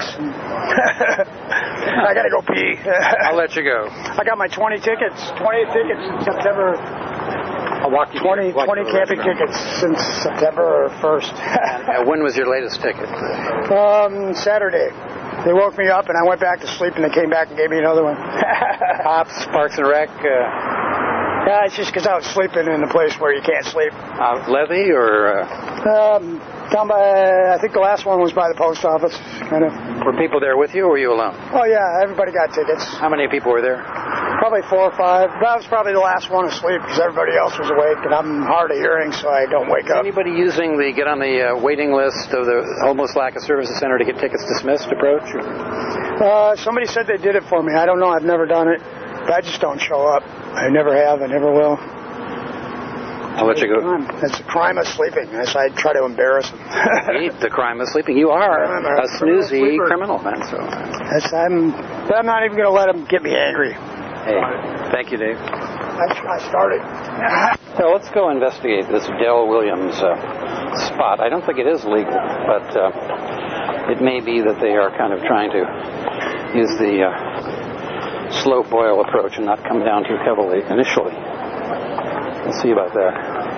I got to go pee. I'll let you go. I got my 20 tickets in September. 20 camping tickets since September 1st. And when was your latest ticket? Saturday. They woke me up and I went back to sleep and they came back and gave me another one. Pops, Parks and Rec? Yeah, it's just because I was sleeping in a place where you can't sleep. Levy or? Down by, I think the last one was by the post office. Kind of. Were people there with you or were you alone? Oh, yeah, everybody got tickets. How many people were there? Probably 4 or 5. That was probably the last one asleep because everybody else was awake, and I'm hard of hearing, so I don't wake up. Anybody using the get on the waiting list of the Homeless Lack of Services Center to get tickets dismissed approach? Somebody said they did it for me. I don't know. I've never done it. But I just don't show up. I never have. I never will. I'll let you go. It's a crime of sleeping. I try to embarrass them. The crime of sleeping. You are a snoozy criminal, man. So. But I'm not even going to let them get me angry. Hey, thank you, Dave. I started. So let's go investigate this Dell Williams spot. I don't think it is legal, but it may be that they are kind of trying to use the slow boil approach and not come down too heavily initially. We'll see about that.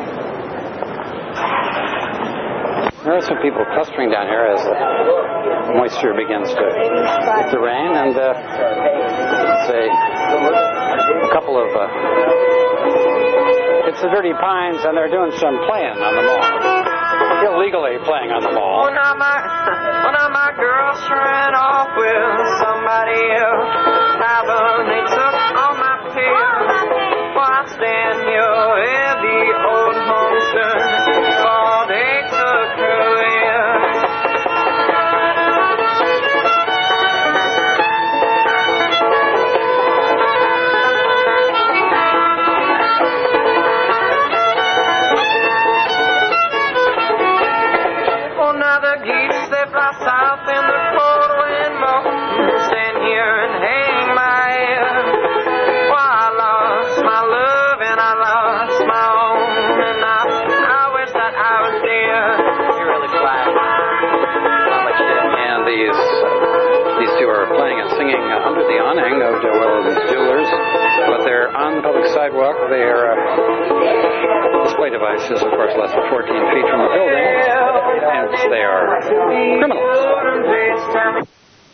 There are some people clustering down here as the moisture begins to hit the rain, and it's a couple of it's the Dirty Pines, and they're doing some playing on the mall, illegally playing on the mall. One of my girls ran off with somebody else. They took all my pills. Well, I stand here in the old homestead. Oh, they took her in. Oh, now the geese, they fly south in the cold wind mountains. Stand here and hang my head. Well, I lost my love and I lost my own, and I wish that I was dead. You're really flat. And these two are playing and singing under the awning of Dell Williams Jewelers, but they're on the public sidewalk. Their display device is, of course, less than 14 feet from the building, and they are criminals.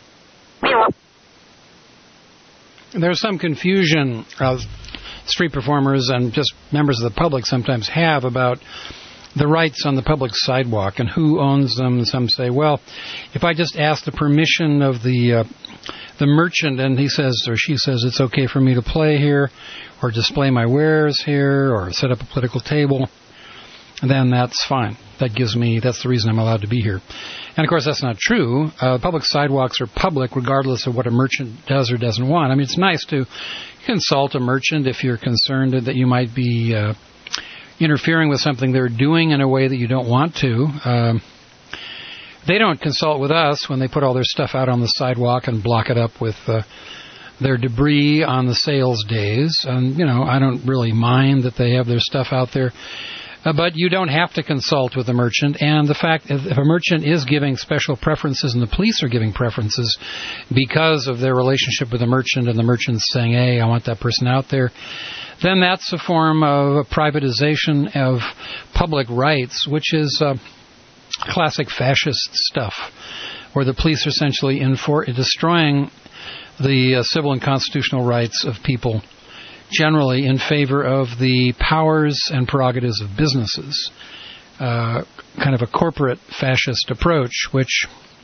There's some confusion street performers and just members of the public sometimes have about the rights on the public sidewalk and who owns them. Some say, well, if I just ask the permission of the merchant and he says or she says it's okay for me to play here or display my wares here or set up a political table, then that's fine. That's the reason I'm allowed to be here. And, of course, that's not true. Public sidewalks are public regardless of what a merchant does or doesn't want. I mean, it's nice to consult a merchant if you're concerned that you might be interfering with something they're doing in a way that you don't want to. They don't consult with us when they put all their stuff out on the sidewalk and block it up with their debris on the sales days. And, I don't really mind that they have their stuff out there. But you don't have to consult with the merchant. And the fact if a merchant is giving special preferences and the police are giving preferences because of their relationship with the merchant and the merchant's saying, hey, I want that person out there, then that's a form of privatization of public rights, which is classic fascist stuff, where the police are essentially destroying the civil and constitutional rights of people generally in favor of the powers and prerogatives of businesses. Kind of a corporate fascist approach, which,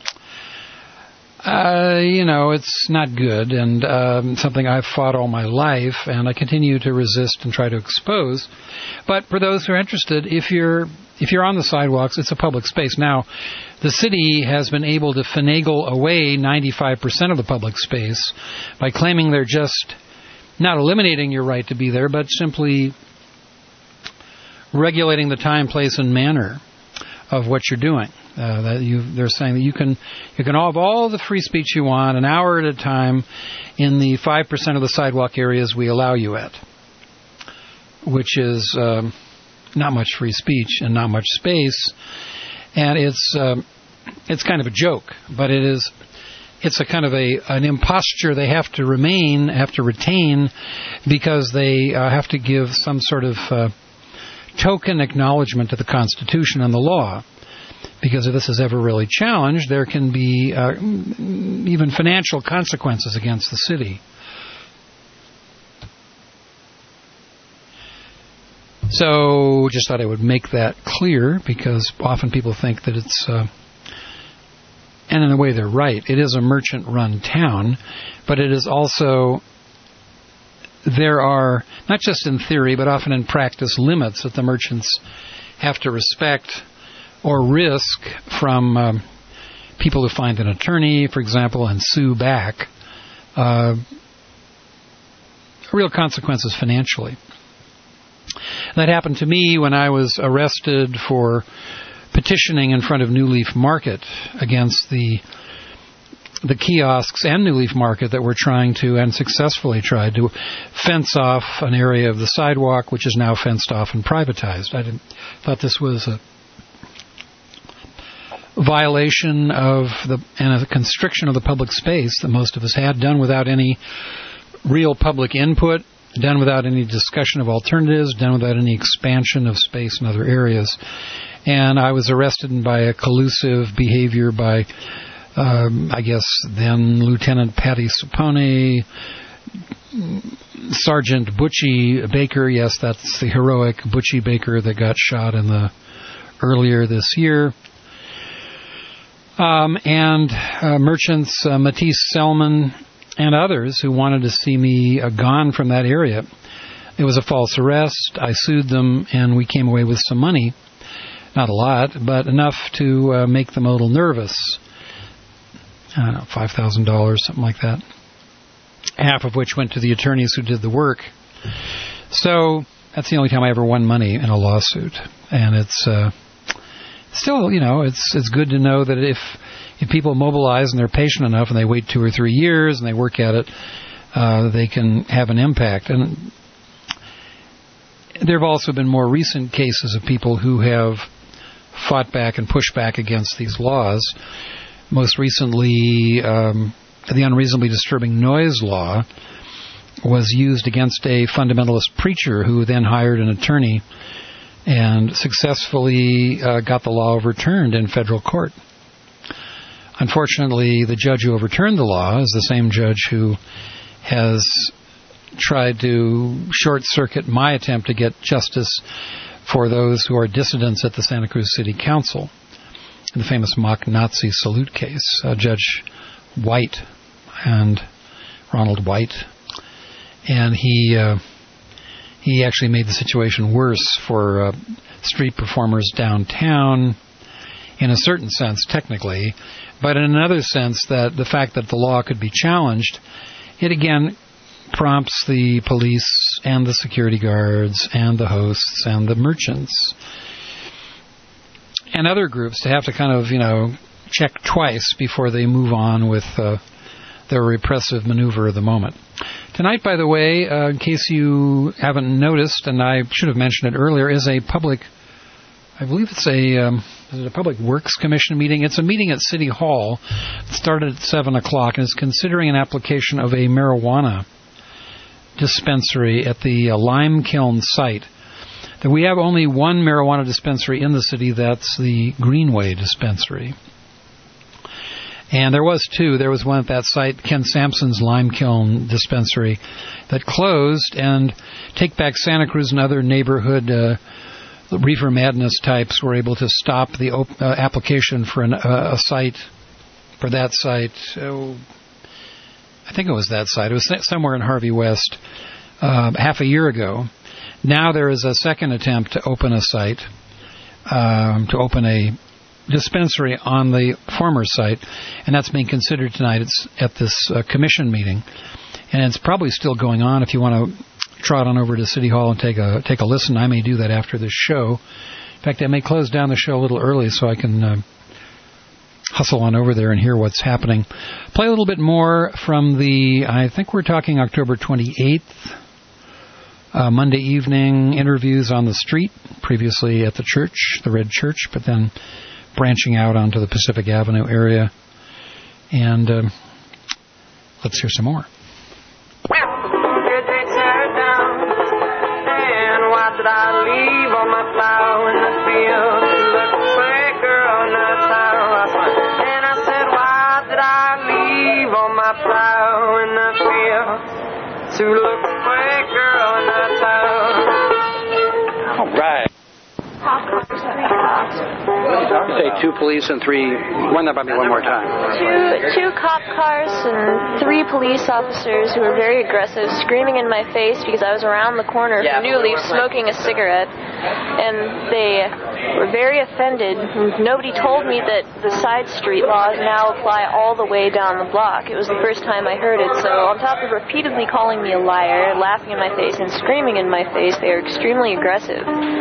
it's not good and something I've fought all my life and I continue to resist and try to expose. But for those who are interested, if you're on the sidewalks, it's a public space. Now, the city has been able to finagle away 95% of the public space by claiming they're just not eliminating your right to be there, but simply regulating the time, place, and manner of what you're doing. They're saying that you can have all the free speech you want, an hour at a time, in the 5% of the sidewalk areas we allow you at, which is not much free speech and not much space. And it's kind of a joke, but it's a kind of an imposture they have to retain because they have to give some sort of token acknowledgement to the Constitution and the law. Because if this is ever really challenged, there can be even financial consequences against the city. So just thought I would make that clear because often people think that it's... and in a way they're right. It is a merchant-run town, but it is also, there are, not just in theory, but often in practice, limits that the merchants have to respect or risk from people who find an attorney, for example, and sue back. Real consequences financially. That happened to me when I was arrested for petitioning in front of New Leaf Market against the kiosks and New Leaf Market that were trying to, and successfully tried to, fence off an area of the sidewalk which is now fenced off and privatized. I thought this was a violation of and a constriction of the public space that most of us had, done without any real public input, done without any discussion of alternatives, done without any expansion of space in other areas. And I was arrested by a collusive behavior by, I guess, then Lieutenant Patty Sapone, Sergeant Butchie Baker. Yes, that's the heroic Butchie Baker that got shot earlier this year. And merchants Matisse Selman and others who wanted to see me gone from that area. It was a false arrest. I sued them, and we came away with some money. Not a lot, but enough to make them a little nervous. I don't know, $5,000, something like that. Half of which went to the attorneys who did the work. So that's the only time I ever won money in a lawsuit. And it's still, it's good to know that if people mobilize and they're patient enough and they wait 2 or 3 years and they work at it, they can have an impact. And there have also been more recent cases of people who have fought back and pushed back against these laws. Most recently, the unreasonably disturbing noise law was used against a fundamentalist preacher who then hired an attorney and successfully got the law overturned in federal court. Unfortunately, the judge who overturned the law is the same judge who has tried to short-circuit my attempt to get justice for those who are dissidents at the Santa Cruz City Council in the famous mock Nazi salute case. Judge White and Ronald White, and he actually made the situation worse for street performers downtown, in a certain sense, technically, but in another sense that the fact that the law could be challenged, it again prompts the police and the security guards and the hosts and the merchants and other groups to have to kind of, check twice before they move on with their repressive maneuver of the moment. Tonight, by the way, in case you haven't noticed, and I should have mentioned it earlier, is a public, I believe it's a Public Works Commission meeting. It's a meeting at City Hall. It started at 7 o'clock and is considering an application of a marijuana dispensary at the Lime Kiln site. That we have only one marijuana dispensary in the city, that's the Greenway dispensary. And there was two. There was one at that site, Ken Sampson's Lime Kiln dispensary, that closed, and Take Back Santa Cruz and other neighborhood Reefer Madness types were able to stop the application for a site, for that site. I think it was that site. It was somewhere in Harvey West half a year ago. Now there is a second attempt to open a site, to open a dispensary on the former site, and that's being considered tonight. It's at this commission meeting, and it's probably still going on. If you want to trot on over to City Hall and take a listen, I may do that after this show. In fact, I may close down the show a little early so I can hustle on over there and hear what's happening. Play a little bit more from I think we're talking October 28th, Monday evening interviews on the street, previously at the church, the Red Church, but then branching out onto the Pacific Avenue area. And let's hear some more. Did I leave all my plow in the field to look for a girl in the town? And I said, why did I leave all my plow in the field to look for a girl in the town? All right. You say 2 police and 3. Run that by me one more time. Two cop cars and 3 police officers who were very aggressive, screaming in my face because I was around the corner from New Leaf smoking a cigarette, and they were very offended. Nobody told me that the side street laws now apply all the way down the block. It was the first time I heard it. So on top of repeatedly calling me a liar, laughing in my face, and screaming in my face, they are extremely aggressive.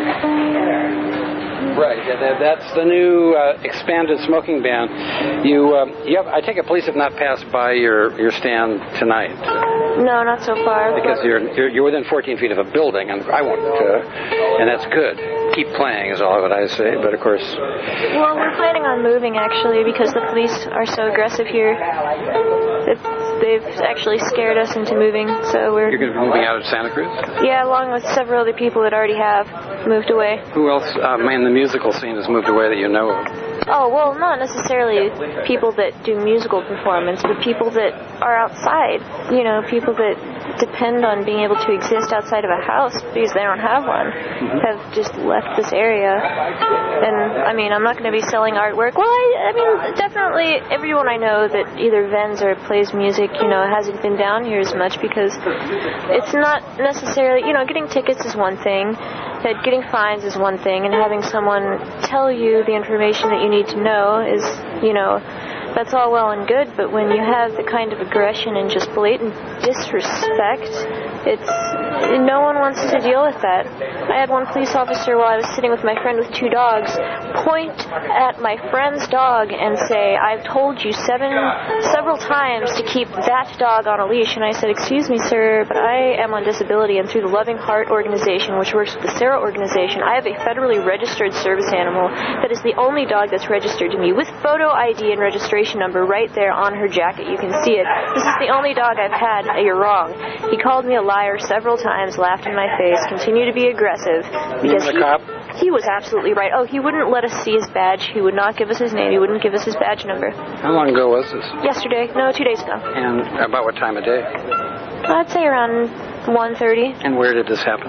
Right, that's the new expanded smoking ban. I take it police have not passed by your stand tonight. No, not so far. Because you're within 14 feet of a building, and I won't, and that's good. Keep playing is all that I say, but of course. Well, we're planning on moving actually because the police are so aggressive here. They've actually scared us into moving, so we're... You're going to be moving out of Santa Cruz? Yeah, along with several other people that already have moved away. Who else in the musical scene has moved away that you know of? Oh, well, not necessarily people that do musical performance, but people that are outside. People that depend on being able to exist outside of a house because they don't have one, have just left this area. And, I'm not going to be selling artwork. Well, definitely everyone I know that either vends or plays music, hasn't been down here as much because it's not necessarily, getting tickets is one thing, that getting fines is one thing, and having someone tell you the information that you need to know is, that's all well and good, but when you have the kind of aggression and just blatant disrespect, no one wants to deal with that. I had one police officer while I was sitting with my friend with 2 dogs point at my friend's dog and say, I've told you several times to keep that dog on a leash. And I said, excuse me, sir, but I am on disability, and through the Loving Heart organization, which works with the Sarah organization, I have a federally registered service animal that is the only dog that's registered to me with photo ID and registration number right there on her jacket. You can see it. This is the only dog I've had. You're wrong. He called me a liar several times, laughed in my face, continued to be aggressive because he was absolutely right. Oh, he wouldn't let us see his badge. He would not give us his name. He wouldn't give us his badge number. How long ago was this? Yesterday. No, 2 days ago. And about what time of day? I'd say around 1:30. And where did this happen?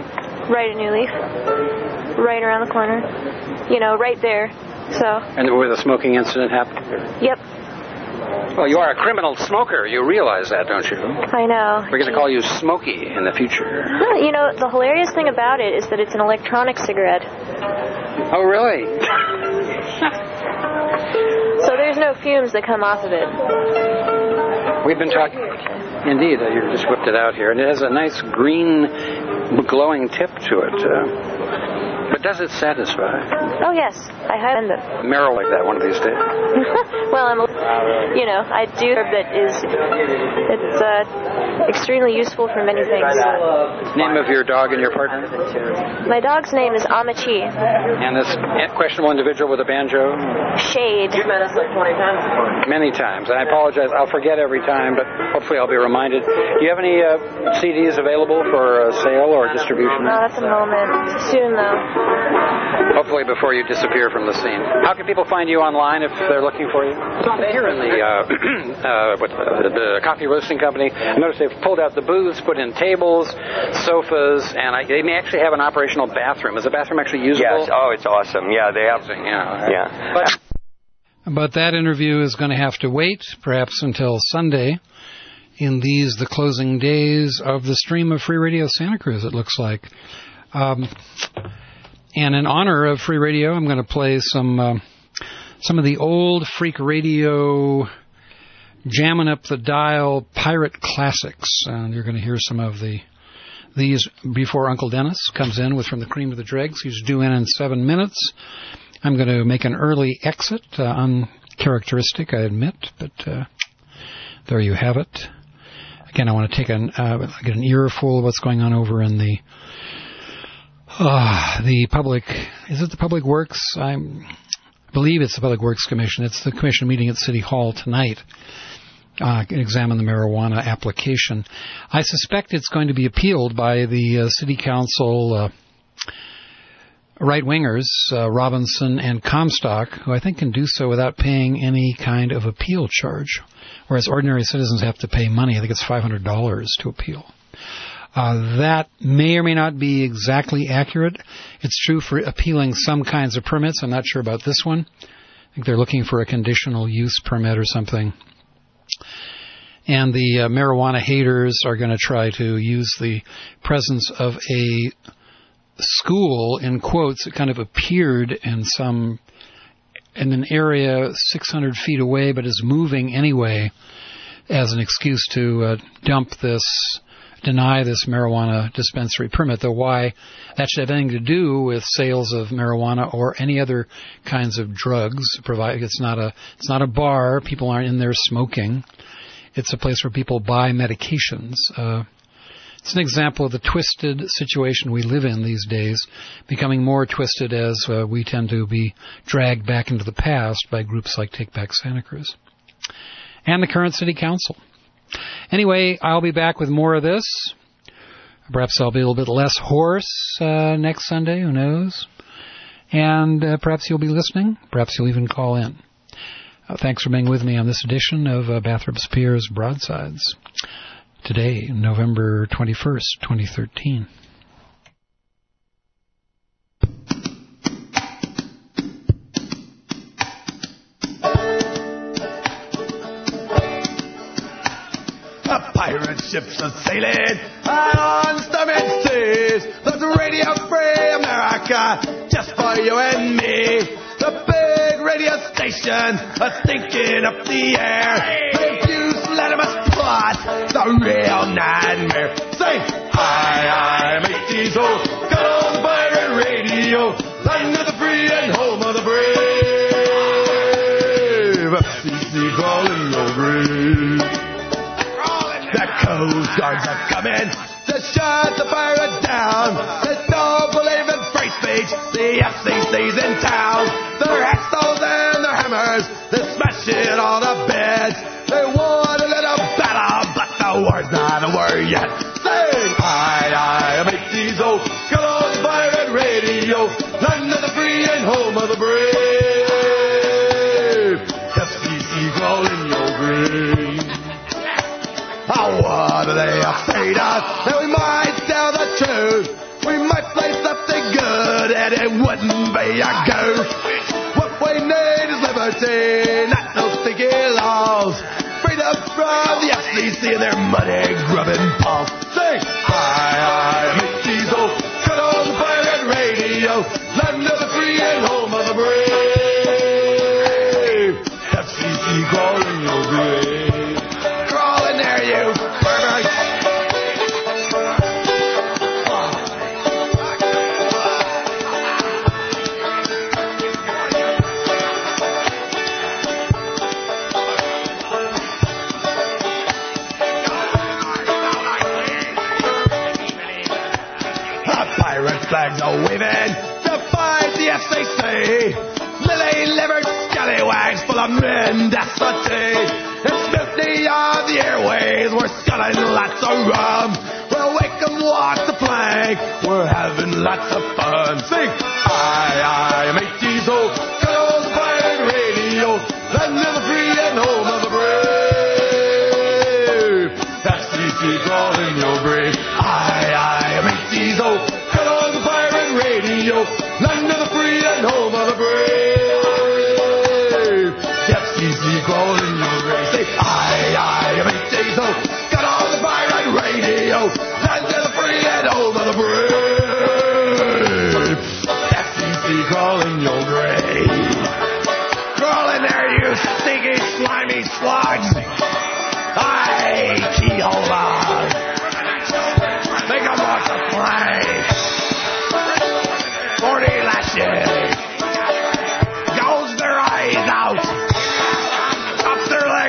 Right at New Leaf. Right around the corner. You know, right there. So. And where the smoking incident happened? Yep. Well, you are a criminal smoker. You realize that, don't you? I know. We're going to call you Smokey in the future. You know, the hilarious thing about it is that it's an electronic cigarette. Oh, really? So there's no fumes that come off of it. We've been talking... Indeed, you just whipped it out here. And it has a nice green glowing tip to it. But does it satisfy? Oh, yes. I have it. Marrow like that one of these days. Well, I do herb that it's extremely useful for many things. Name of your dog and your partner? My dog's name is Amachi. And this questionable individual with a banjo? Shade. You've met us like 20 times before. Many times. And I apologize. I'll forget every time, but hopefully I'll be reminded. Do you have any CDs available for sale or distribution? Not at the moment. Soon, though. Hopefully before you disappear from the scene. How can people find you online if they're looking for you? Here in the coffee roasting company, I noticed they've pulled out the booths, put in tables, sofas, and they may actually have an operational bathroom. Is the bathroom actually usable? Yes. Oh, it's awesome. Yeah, they have. Yeah. But that interview is going to have to wait, perhaps until Sunday, in the closing days of the stream of Free Radio Santa Cruz, it looks like. And in honor of Free Radio, I'm going to play some of the old Freak Radio jamming up the dial pirate classics. And you're going to hear some of these before Uncle Dennis comes in with From the Cream to the Dregs. He's due in 7 minutes. I'm going to make an early exit, uncharacteristic, I admit, but there you have it. Again, I want to get an earful of what's going on over in the public. Is it the Public Works? I believe it's the Public Works Commission. It's the commission meeting at City Hall tonight. Examine the marijuana application. I suspect it's going to be appealed by the City Council right-wingers, Robinson and Comstock, who I think can do so without paying any kind of appeal charge, whereas ordinary citizens have to pay money. I think it's $500 to appeal. That may or may not be exactly accurate. It's true for appealing some kinds of permits. I'm not sure about this one. I think they're looking for a conditional use permit or something. And the marijuana haters are going to try to use the presence of a school, in quotes, that kind of appeared in an area 600 feet away but is moving anyway, as an excuse to deny this marijuana dispensary permit, though why that should have anything to do with sales of marijuana or any other kinds of drugs. It's not a bar. People aren't in there smoking. It's a place where people buy medications. It's an example of the twisted situation we live in these days, becoming more twisted as we tend to be dragged back into the past by groups like Take Back Santa Cruz and the current city council. Anyway, I'll be back with more of this. Perhaps I'll be a little bit less hoarse next Sunday, who knows? And perhaps you'll be listening. Perhaps you'll even call in. Thanks for being with me on this edition of Bathrop Spears Broadsides. Today, November 21st, 2013. Pirate ships are sailing on stormy seas. There's Radio Free America just for you and me. The big radio station are thinking up the air. Refuse, let them spot the real nightmare. Say, I'm 80s old, good old pirate radio, land of the free and home of the brave. FCC calling your grave. The Coast Guards are coming to shut the pirate down. They don't believe in free speech. The FCC's in town. Their hacksaws and their hammers, they're smashing all the beds. They want a little battle, but the war's not a war yet. Sing, I am 80s old, good old pirate radio, land of the free and home of the brave. FCC calling your grave. Oh, what are they afraid of? That we might tell the truth. We might play said it wouldn't be a ghost. What we need is liberty, not no sticky laws. Freedom from the FCC and their money grubbing paws. Sing, I make these old good old pirate radio, land of the free and home of the brave. FCC crawling your grave, crawling there, you pervert. Flags are waving to fight the FCC. Lily-livered scallywags full of mendacity. It's mutiny of the airways. We're sculling lots of rum. We'll wake 'em, walk the plank. We're having lots of fun. Sing, I am 80s old, good old pirate radio. Land of the